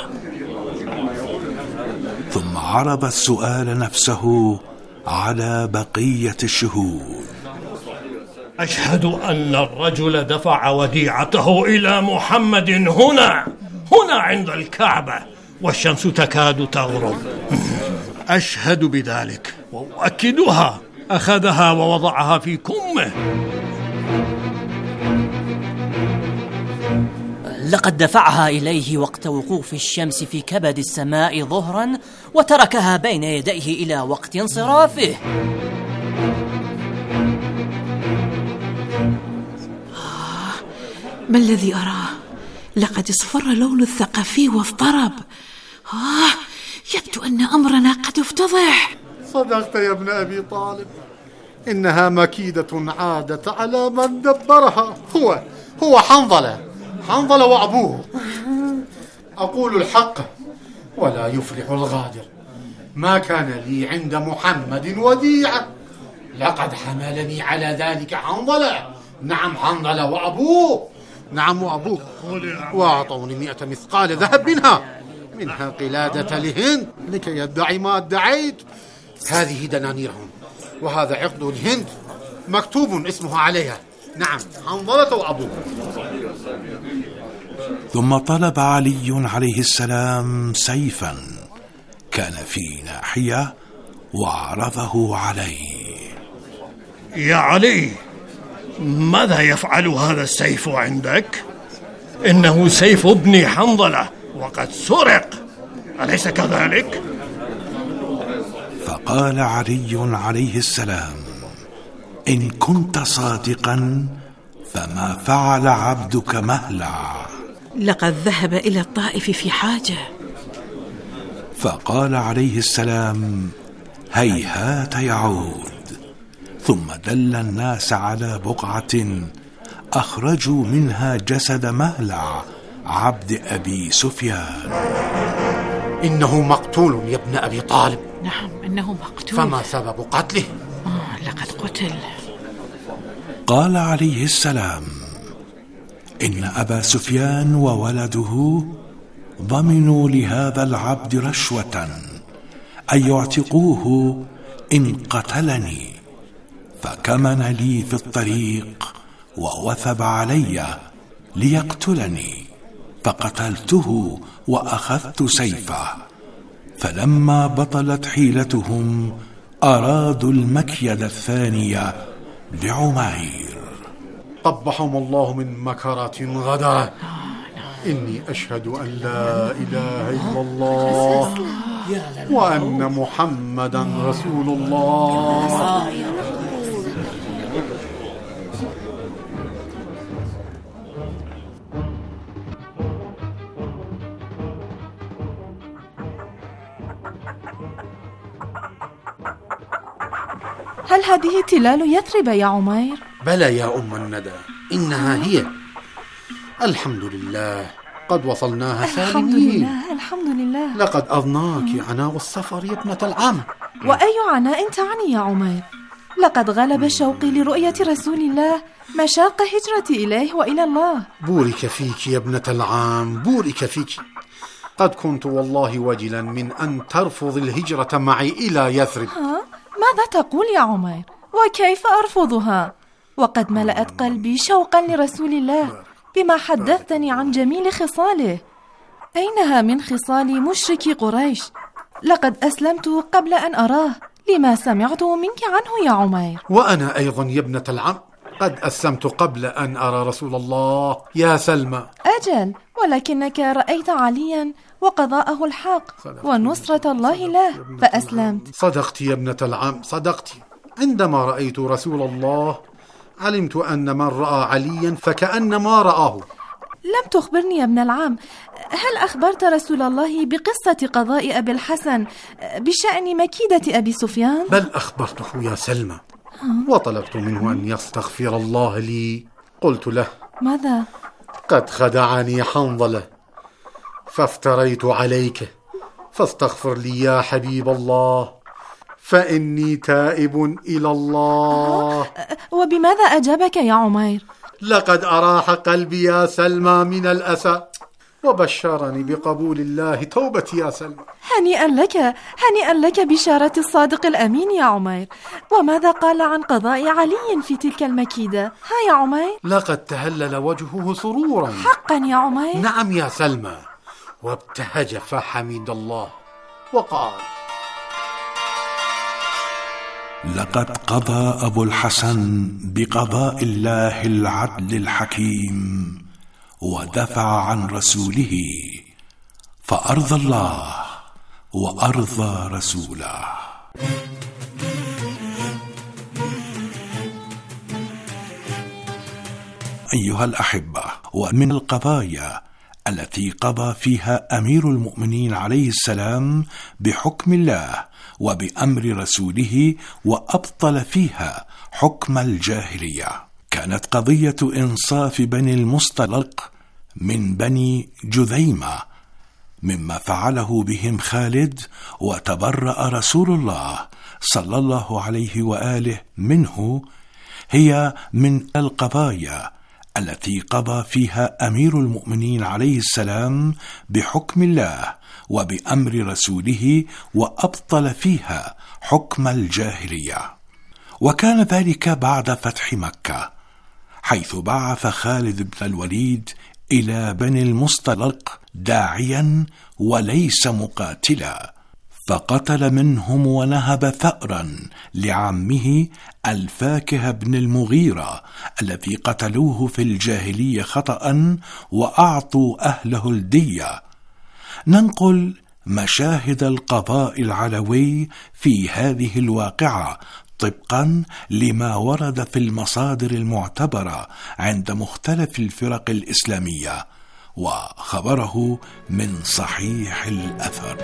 ثم عرض السؤال نفسه على بقية الشهود. أشهد أن الرجل دفع وديعته إلى محمد هنا هنا عند الكعبة والشمس تكاد تغرب. أشهد بذلك وأؤكدها، أخذها ووضعها في كمه. لقد دفعها إليه وقت وقوف الشمس في كبد السماء ظهرا، وتركها بين يديه إلى وقت انصرافه. آه، ما الذي أراه؟ لقد اصفر لون الثقفي واضطرب. آه، يبدو أن أمرنا قد افتضح. صدقت يا ابن أبي طالب، إنها مكيدة عادت على من دبرها. هو هو حنظلة حنظلة وأبوه. أقول الحق ولا يفلح الغادر. ما كان لي عند محمد وديعة، لقد حملني على ذلك حنظلة. نعم، حنظلة وأبوه. نعم وأبوه. وأعطوني مئة مثقال ذهب منها منها قلادة لهند لكي يدعي ما ادعيت. هذه دنانيرهم، وهذا عقد لهند مكتوب اسمها عليها. نعم، حنظلة وأبوه. ثم طلب علي عليه السلام سيفا كان في ناحية وعرضه عليه. يا علي، ماذا يفعل هذا السيف عندك؟ إنه سيف ابن حنظلة وقد سرق، أليس كذلك؟ فقال علي عليه السلام: إن كنت صادقا فما فعل عبدك مهلع، لقد ذهب إلى الطائف في حاجة. فقال عليه السلام: هيهات يعود. ثم دل الناس على بقعة أخرجوا منها جسد مهلع عبد أبي سفيان. إنه مقتول يا ابن أبي طالب. نعم، إنه مقتول. فما سبب قتله؟ آه، لقد قتل. قال عليه السلام: إن أبا سفيان وولده ضمنوا لهذا العبد رشوة أن يعتقوه إن قتلني، فكمن لي في الطريق ووثب علي ليقتلني، فقتلته وأخذت سيفه. فلما بطلت حيلتهم أرادوا المكيد الثانية بعمير. قبحهم الله من مكرات غدرة. إني أشهد أن لا إله إلا الله وأن محمدا رسول الله. هل هذه تلال يثرب يا عمير؟ بلى يا أم الندى، إنها هي. الحمد لله قد وصلناها سالمين. الحمد لله الحمد لله. لقد أضناك عناء السفر يا ابنة العم. وأي عناء تعني يا عمير؟ لقد غلب شوقي لرؤية رسول الله مشاق هجرتي إليه وإلى الله. بورك فيك يا ابنة العام، بورك فيك. قد كنت والله وجلا من أن ترفض الهجرة معي إلى يثرب. ها؟ ماذا تقول يا عمير؟ وكيف أرفضها؟ وقد ملأت قلبي شوقا لرسول الله بما حدثتني عن جميل خصاله. أينها من خصال مشركي قريش؟ لقد أسلمت قبل أن أراه لما سمعت منك عنه يا عمير. وأنا أيضا يا ابنة العم قد أسلمت قبل أن أرى رسول الله يا سلمى. أجل، ولكنك رأيت عليا وقضاءه الحق ونصرة الله له فأسلمت. صدقت يا ابنة العم، صدقت. عندما رأيت رسول الله علمت أن من رأى عليا فكأنما رآه. لم تخبرني يا ابن العم، هل أخبرت رسول الله بقصة قضاء أبي الحسن بشأن مكيدة أبي سفيان؟ بل أخبرته يا سلمى، وطلبت منه أن يستغفر الله لي. قلت له: ماذا؟ قد خدعني حنظلة فافتريت عليك، فاستغفر لي يا حبيب الله، فإني تائب إلى الله. وبماذا أجابك يا عمير؟ لقد أراح قلبي يا سلمى من الأسى، وبشرني بقبول الله توبتي يا سلمى. هنيئا لك، هنيئا لك بشارة الصادق الأمين يا عمير. وماذا قال عن قضاء علي في تلك المكيدة؟ ها يا عمير؟ لقد تهلل وجهه سرورا. حقا يا عمير؟ نعم يا سلمى، وابتهج فحمد الله وقال: لقد قضى أبو الحسن بقضاء الله العدل الحكيم ودفع عن رسوله، فأرضى الله وأرضى رسوله. أيها الأحبة، ومن القضايا التي قضى فيها أمير المؤمنين عليه السلام بحكم الله وبأمر رسوله وأبطل فيها حكم الجاهلية كانت قضية إنصاف بني المصطلق من بني جذيمة مما فعله بهم خالد، وتبرأ رسول الله صلى الله عليه وآله منه. هي من القضايا التي قضى فيها أمير المؤمنين عليه السلام بحكم الله وبأمر رسوله وأبطل فيها حكم الجاهلية. وكان ذلك بعد فتح مكة، حيث بعث خالد بن الوليد إلى بني المصطلق داعيا وليس مقاتلا، فقتل منهم ونهب ثأرا لعمه الفاكه بن المغيرة الذي قتلوه في الجاهلية خطأ وأعطوا أهله الدية. ننقل مشاهد القضاء العلوي في هذه الواقعة طبقا لما ورد في المصادر المعتبرة عند مختلف الفرق الإسلامية، وخبره من صحيح الأثر.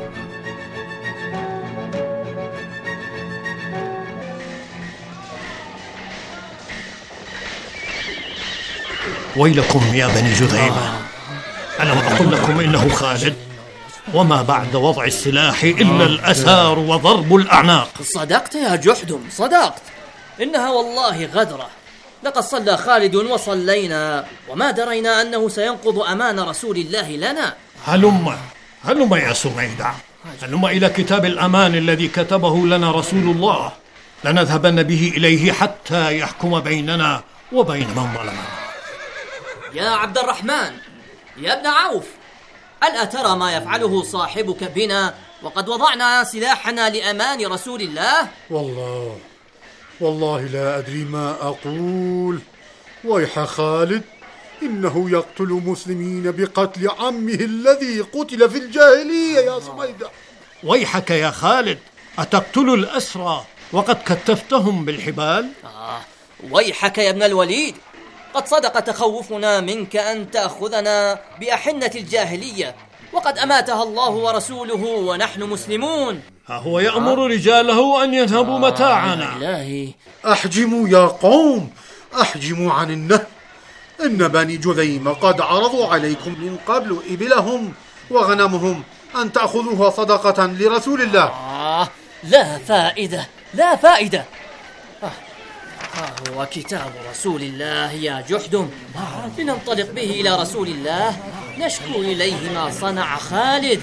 ويلكم يا بني جذيمة، ألم أقل لكم إنه خالد؟ وما بعد وضع السلاح إلا الأسار وضرب الأعناق. صدقت يا جحدم، صدقت، إنها والله غدرة. لقد صلى خالد وصلينا وما درينا أنه سينقض أمان رسول الله لنا. هلم هلم يا سميدة، هلم إلى كتاب الأمان الذي كتبه لنا رسول الله، لنذهبن به إليه حتى يحكم بيننا وبين من ظلمنا. يا عبد الرحمن، يا ابن عوف، ألا ترى ما يفعله صاحبك بنا وقد وضعنا سلاحنا لأمان رسول الله؟ والله والله لا أدري ما أقول. ويح خالد، إنه يقتل مسلمين بقتل عمه الذي قتل في الجاهلية يا سميدة. ويحك يا خالد، أتقتل الأسرى وقد كتفتهم بالحبال؟ آه ويحك يا ابن الوليد، قد صدق تخوفنا منك أن تأخذنا بأحنة الجاهلية، وقد أماتها الله ورسوله ونحن مسلمون. ها هو يأمر رجاله أن يذهبوا متاعنا. إلهي، أحجموا يا قوم، أحجموا عن النهب. إن بني جذيمة قد عرضوا عليكم من قبل إبلهم وغنمهم أن تأخذوها صدقة لرسول الله. آه لا فائدة، لا فائدة. آه. ها هو كتاب رسول الله يا جحدم، لننطلق به إلى رسول الله نشكو إليه ما صنع خالد.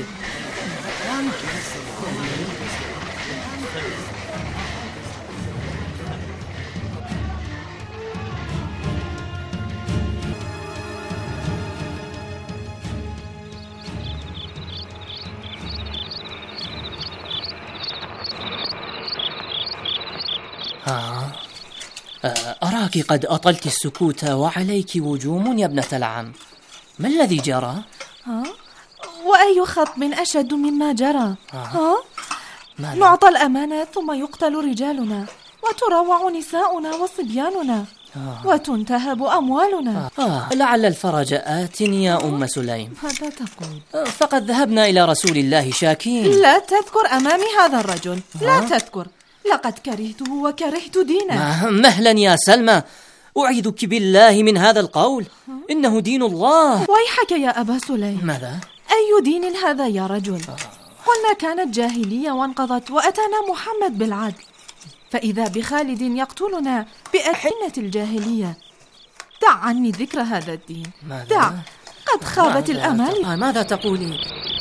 آه. أراك قد أطلت السكوت وعليك وجوم يا ابنة العم. ما الذي جرى؟ ها؟ وأي خطب أشد مما جرى؟ ها؟ ماذا؟ نعطى الأمانة ثم يقتل رجالنا، وتروع نساؤنا وصبياننا، آه. وتنتهب أموالنا. آه. آه. لعل الفرج آت يا أم سليم. هذا تقول؟ آه. فقد ذهبنا إلى رسول الله شاكين. لا تذكر أمامي هذا الرجل. آه. لا تذكر، لقد كرهته وكرهت دينه. مهلا يا سلمى، أعيذك بالله من هذا القول، إنه دين الله. ويحك يا أبا سليم. ماذا؟ أي دين هذا يا رجل؟ قلنا كانت جاهلية وانقضت، وأتانا محمد بالعدل، فإذا بخالد يقتلنا بألحنة الجاهلية. دع عني ذكر هذا الدين. ماذا؟ دع، قد خابت الأمال. آه. ماذا تقولين؟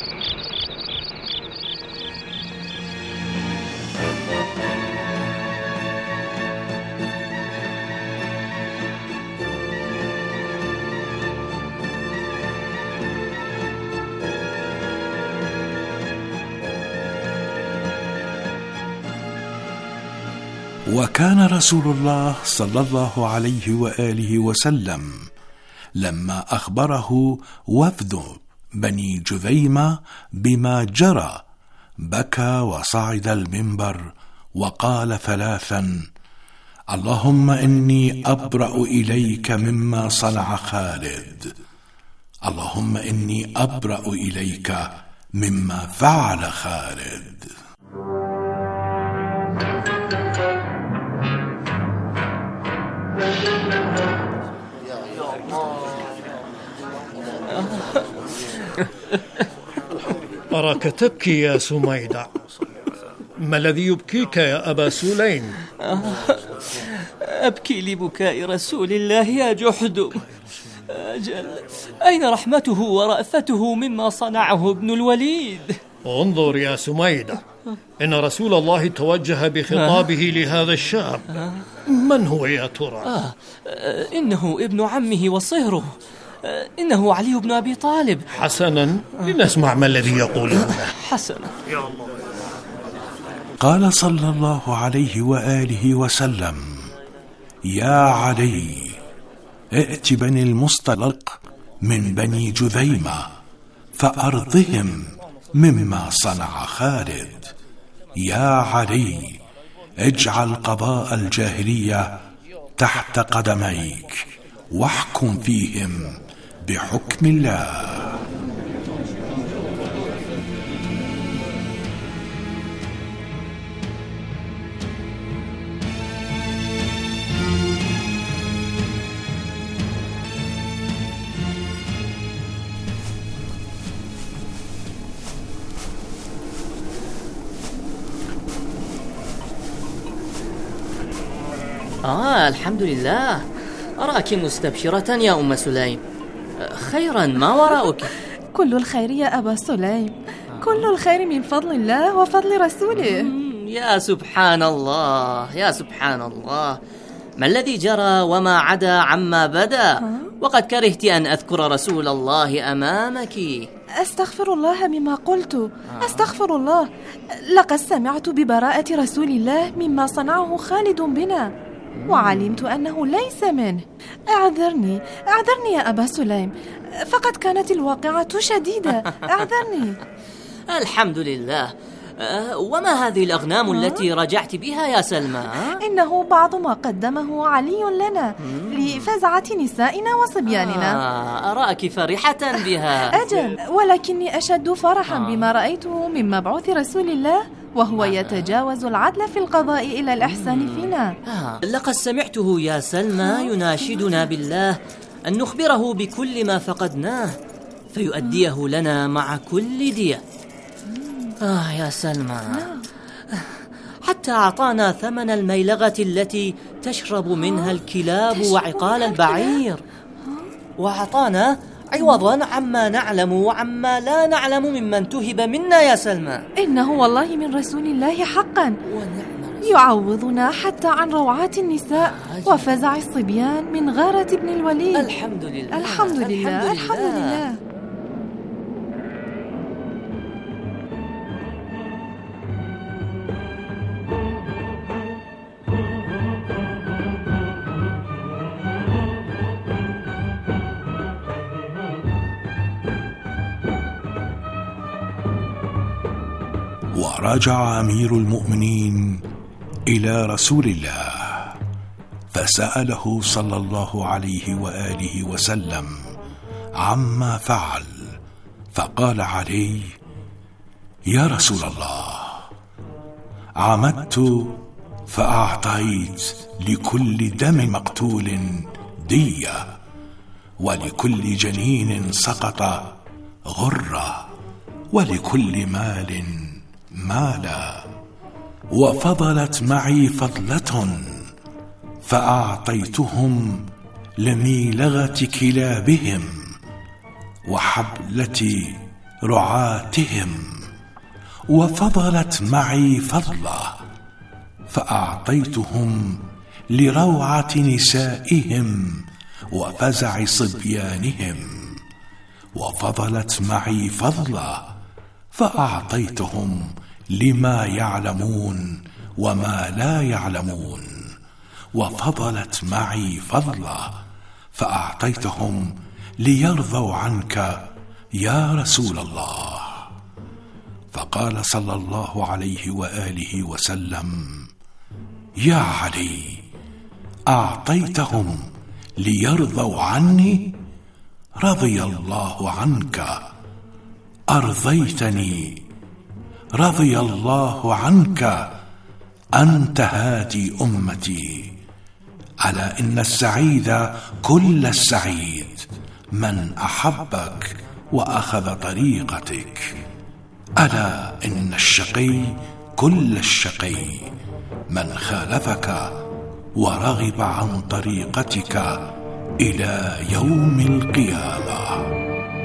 وكان رسول الله صلى الله عليه وآله وسلم لما أخبره وفد بني جذيمة بما جرى بكى وصعد المنبر وقال ثلاثا: اللهم إني أبرأ إليك مما صنع خالد، اللهم إني أبرأ إليك مما فعل خالد. أراك تبكي يا سميدة، ما الذي يبكيك يا أبا سليم؟ أبكي لبكاء رسول الله يا جحد. أجل، أين رحمته ورأفته مما صنعه ابن الوليد؟ انظر يا سميدة، إن رسول الله توجه بخطابه لهذا الشاب. من هو يا ترى؟ آه. إنه ابن عمه وصهره، إنه علي بن أبي طالب. حسنا، لنسمع ما الذي يقوله. حسنا. قال صلى الله عليه وآله وسلم: يا علي، ائت بني المصطلق من بني جذيمة فأرضهم مما صنع خالد. يا علي، اجعل قضاء الجاهلية تحت قدميك واحكم فيهم بحكم الله. آه الحمد لله، أراك مستبشرة يا أم سليم. خيرا، ما وراءك؟ كل الخير يا أبا سليم، كل الخير من فضل الله وفضل رسوله. يا سبحان الله، يا سبحان الله، ما الذي جرى وما عدا عما بدا؟ وقد كرهت أن أذكر رسول الله أمامك. أستغفر الله مما قلت، أستغفر الله. لقد سمعت ببراءة رسول الله مما صنعه خالد بنا، وعلمت أنه ليس منه. اعذرني، اعذرني يا أبا سليم، فقد كانت الواقعة شديدة. اعذرني. الحمد لله. أه وما هذه الأغنام أه؟ التي رجعت بها يا سلمى؟ أه؟ إنه بعض ما قدمه علي لنا لفزعة نسائنا وصبياننا. آه أراك فرحة بها. أجل، ولكني أشد فرحا آه. بما رأيته من مبعوث رسول الله، وهو آه. يتجاوز العدل في القضاء إلى الإحسان فينا. آه. لقد سمعته يا سلمى يناشدنا بالله أن نخبره بكل ما فقدناه فيؤديه لنا مع كل دية. آه يا سلمى، حتى أعطانا ثمن الميلغة التي تشرب منها الكلاب وعقال البعير، وأعطانا عوضا عما نعلم وعما لا نعلم ممن تهب منا يا سلمى. إنه والله من رسول الله حقا، يعوضنا حتى عن روعات النساء وفزع الصبيان من غارة ابن الوليد. الحمد لله، الحمد لله، الحمد لله. رجع أمير المؤمنين إلى رسول الله فسأله صلى الله عليه وآله وسلم عما فعل، فقال علي: يا رسول الله، عمدت فأعطيت لكل دم مقتول دية، ولكل جنين سقط غرة، ولكل مال مالا، وفضلت معي فضلة فأعطيتهم لميلغة كلابهم وحبلة رعاتهم، وفضلت معي فضلة فأعطيتهم لروعة نسائهم وفزع صبيانهم، وفضلت معي فضلة فأعطيتهم لما يعلمون وما لا يعلمون، وفضلت معي فضلة فأعطيتهم ليرضوا عنك يا رسول الله. فقال صلى الله عليه وآله وسلم: يا علي، أعطيتهم ليرضوا عني؟ رضي الله عنك. أرضيتني؟ رضي الله عنك. أنت هادي أمتي. ألا إن السعيد كل السعيد من أحبك وأخذ طريقتك. ألا إن الشقي كل الشقي من خالفك ورغب عن طريقتك إلى يوم القيامة.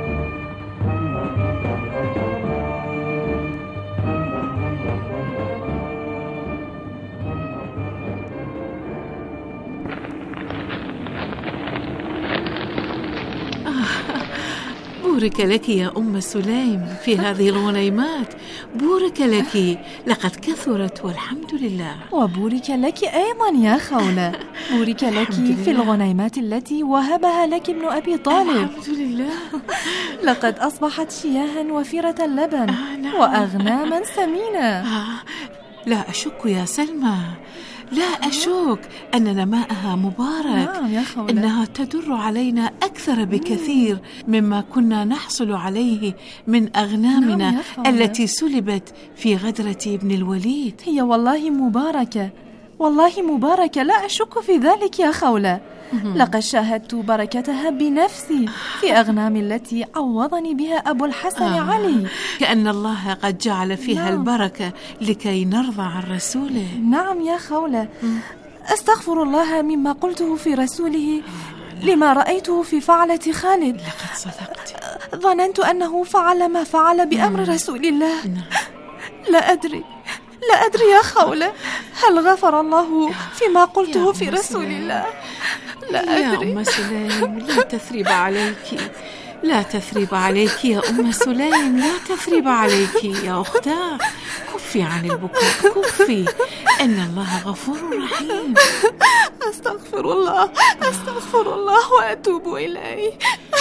بورك لك يا أم سليم في هذه الغنيمات، بورك لك، لقد كثرت والحمد لله. وبورك لك أيضا يا خولة، بورك لك في الغنيمات التي وهبها لك ابن أبي طالب. الحمد لله. لقد أصبحت شياها وفيرة اللبن آه نعم. وأغناما ثمينة. آه لا أشك يا سلمى، لا أشك أن نماءها مبارك. نعم يا خولة. إنها تدر علينا أكثر بكثير مما كنا نحصل عليه من أغنامنا نعم التي سلبت في غدرة ابن الوليد. هي والله مباركة، والله مباركة، لا أشك في ذلك يا خولة. لقد شاهدت بركتها بنفسي في أغنام التي عوضني بها أبو الحسن آه. علي. كأن الله قد جعل فيها نعم. البركة لكي نرضى عن رسوله. نعم يا خولة. أستغفر الله مما قلته في رسوله لما رأيته في فعلة خالد. لقد صدقت. ظننت أنه فعل ما فعل بأمر رسول الله. لا أدري، لا أدري يا خولة، هل غفر الله فيما قلته في رسول الله؟ لا أدري. يا أم سليم، لا تثريب عليك، لا تثريب عليك يا أم سليم، لا تثريب عليك يا أختاه. كفي عن البكاء، كفي، إن الله غفور رحيم. أستغفر الله، أستغفر الله وأتوب إليه.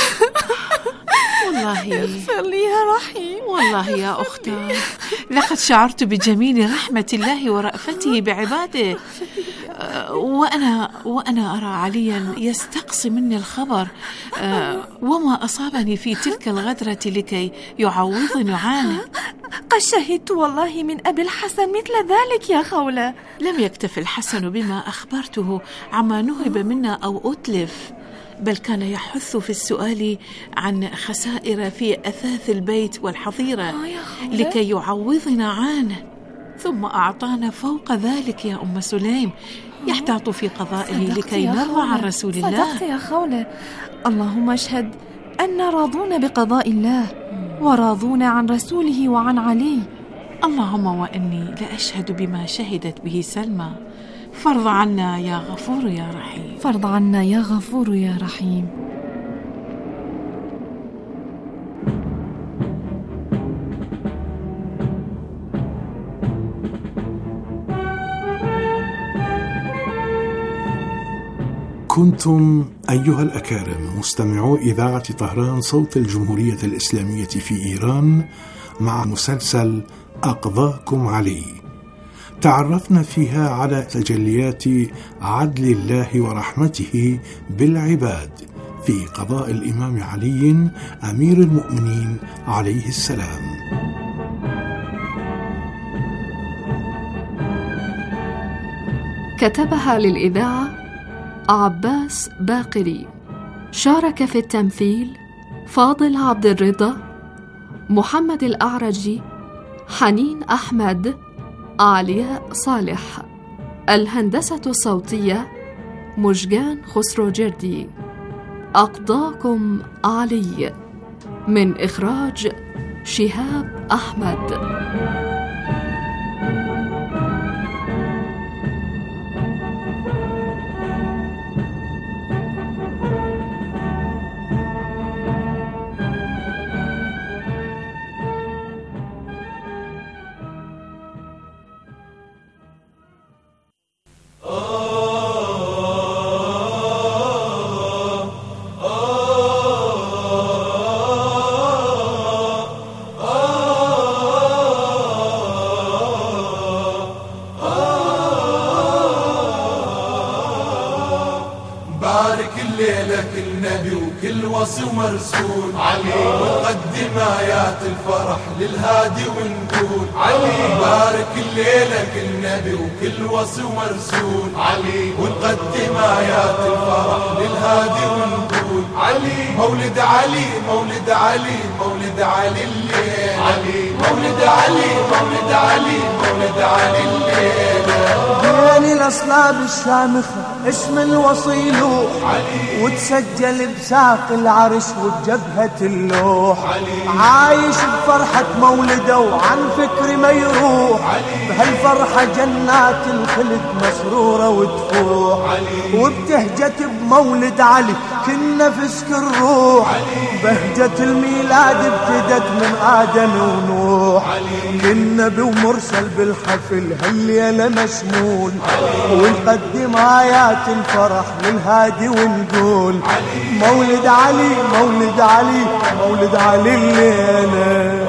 والله اغفر لي يا رحيم. والله يا أختاه لقد شعرت بجميل رحمة الله ورأفته بعباده، وأنا وأنا أرى عليا يستقصي مني الخبر وما أصابني في تلك الغدرة لكي يعوضني عنه. قد شهدت والله من أبي الحسن مثل ذلك يا خولة. لم يكتف الحسن بما أخبرته عما نهب منا أو أتلف، بل كان يحث في السؤال عن خسائر في أثاث البيت والحظيرة لكي يعوضنا عنه، ثم أعطانا فوق ذلك يا أم سليم يحتاط في قضائه لكي نرضى عن رسول الله. صدقت يا خولة. اللهم اشهد أن راضون بقضاء الله وراضون عن رسوله وعن علي. اللهم وإني لأشهد بما شهدت به سلمى، فرض عنا يا غفور يا رحيم. فرض عنا يا غفور يا رحيم. كنتم أيها الأكارم مستمعو إذاعة طهران صوت الجمهورية الإسلامية في إيران مع مسلسل أقضاكم علي. تعرفنا فيها على تجليات عدل الله ورحمته بالعباد في قضاء الإمام علي أمير المؤمنين عليه السلام. كتبها للإذاعة عباس باقري. شارك في التمثيل فاضل عبد الرضا، محمد الأعرجي، حنين أحمد، علياء صالح. الهندسة الصوتية مججان خسرو جردي. أقضاكم علي من إخراج شهاب أحمد. ومرسول علي ونقدم آيات الفرح للهادي ونقول علي بارك الليلة كل نبي وكل وصي ومرسول علي ونقدم آيات الفرح للهادي ونقول علي مولد علي مولد علي مولد علي الليل علي مولد علي مولد علي مولد علي الليل بين الأصلاب الشامخة اسم الوصي لوح وتسجل بساق العرش وبجبهة اللوح عايش بفرحة مولده وعن فكر ما يروح بهالفرحة جنات الخلد مسرورة وتفوح وبتهجة بمولد علي كل نفس كل روح بهجة الميلاد ابتدت من آدم ونوح كل نبي ومرسل بالحفل هالليلة مشمول ونقدم آيات الفرح للهادي ونقول مولد علي مولد علي مولد علي الليلة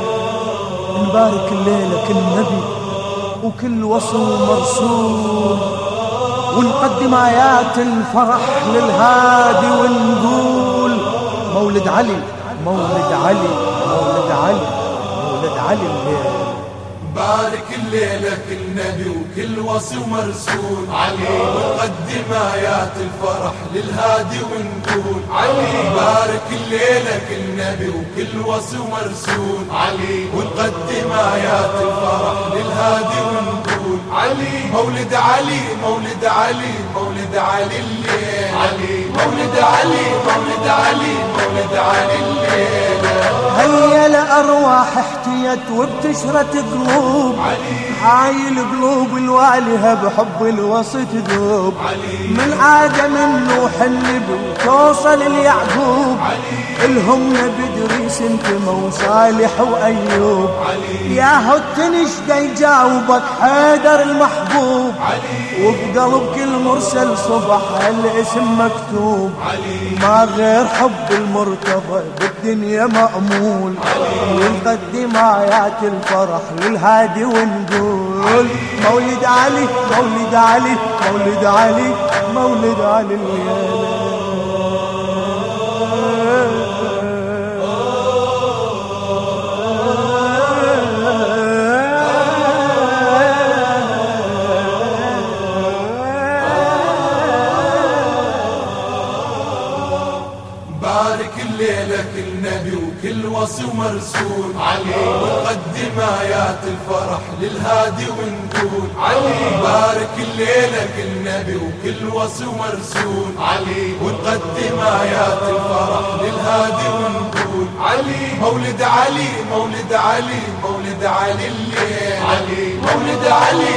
نبارك الليلة كل نبي وكل وصي ومرسول ونقدم آيات الفرح للهادي ونقول مولد علي مولد علي مولد علي مولد علي الليلة بارك الليلة كل نبي وكل وصي ومرسول علي ونقدم آيات الفرح للهادي ونقول علي بارك الليلة كل نبي وكل وصي ومرسول علي ونقدم آيات الفرح للهادي ونقول علي مولد علي مولد علي مولد علي الليل علي مولد علي مولد علي مولد علي الليل هيا لأرواح احتيت وبتشرت قلوب هاي القلوب الوالهة بحب الوصي تذوب من آدم نوح النبي توصل ليعقوب الهم بدريس انت وصالح وأيوب يا هتنش دا يجاوبك حيدر المحبوب وبقلب كل مرسل صبح الاسم مكتوب ما غير حب المرتضى بالدنيا مأمول ونقدم آيات الفرح للهادي ونقول مولد علي مولد علي مولد علي مولد علي الليلة كل وصي ومرسول علي ونقدم آيات الفرح للهادي ونقول علي بارك الليلة كل نبي وكل وصي ومرسول علي ونقدم آيات الفرح للهادي ونقول علي مولد علي مولد علي مولد علي الليل علي مولد علي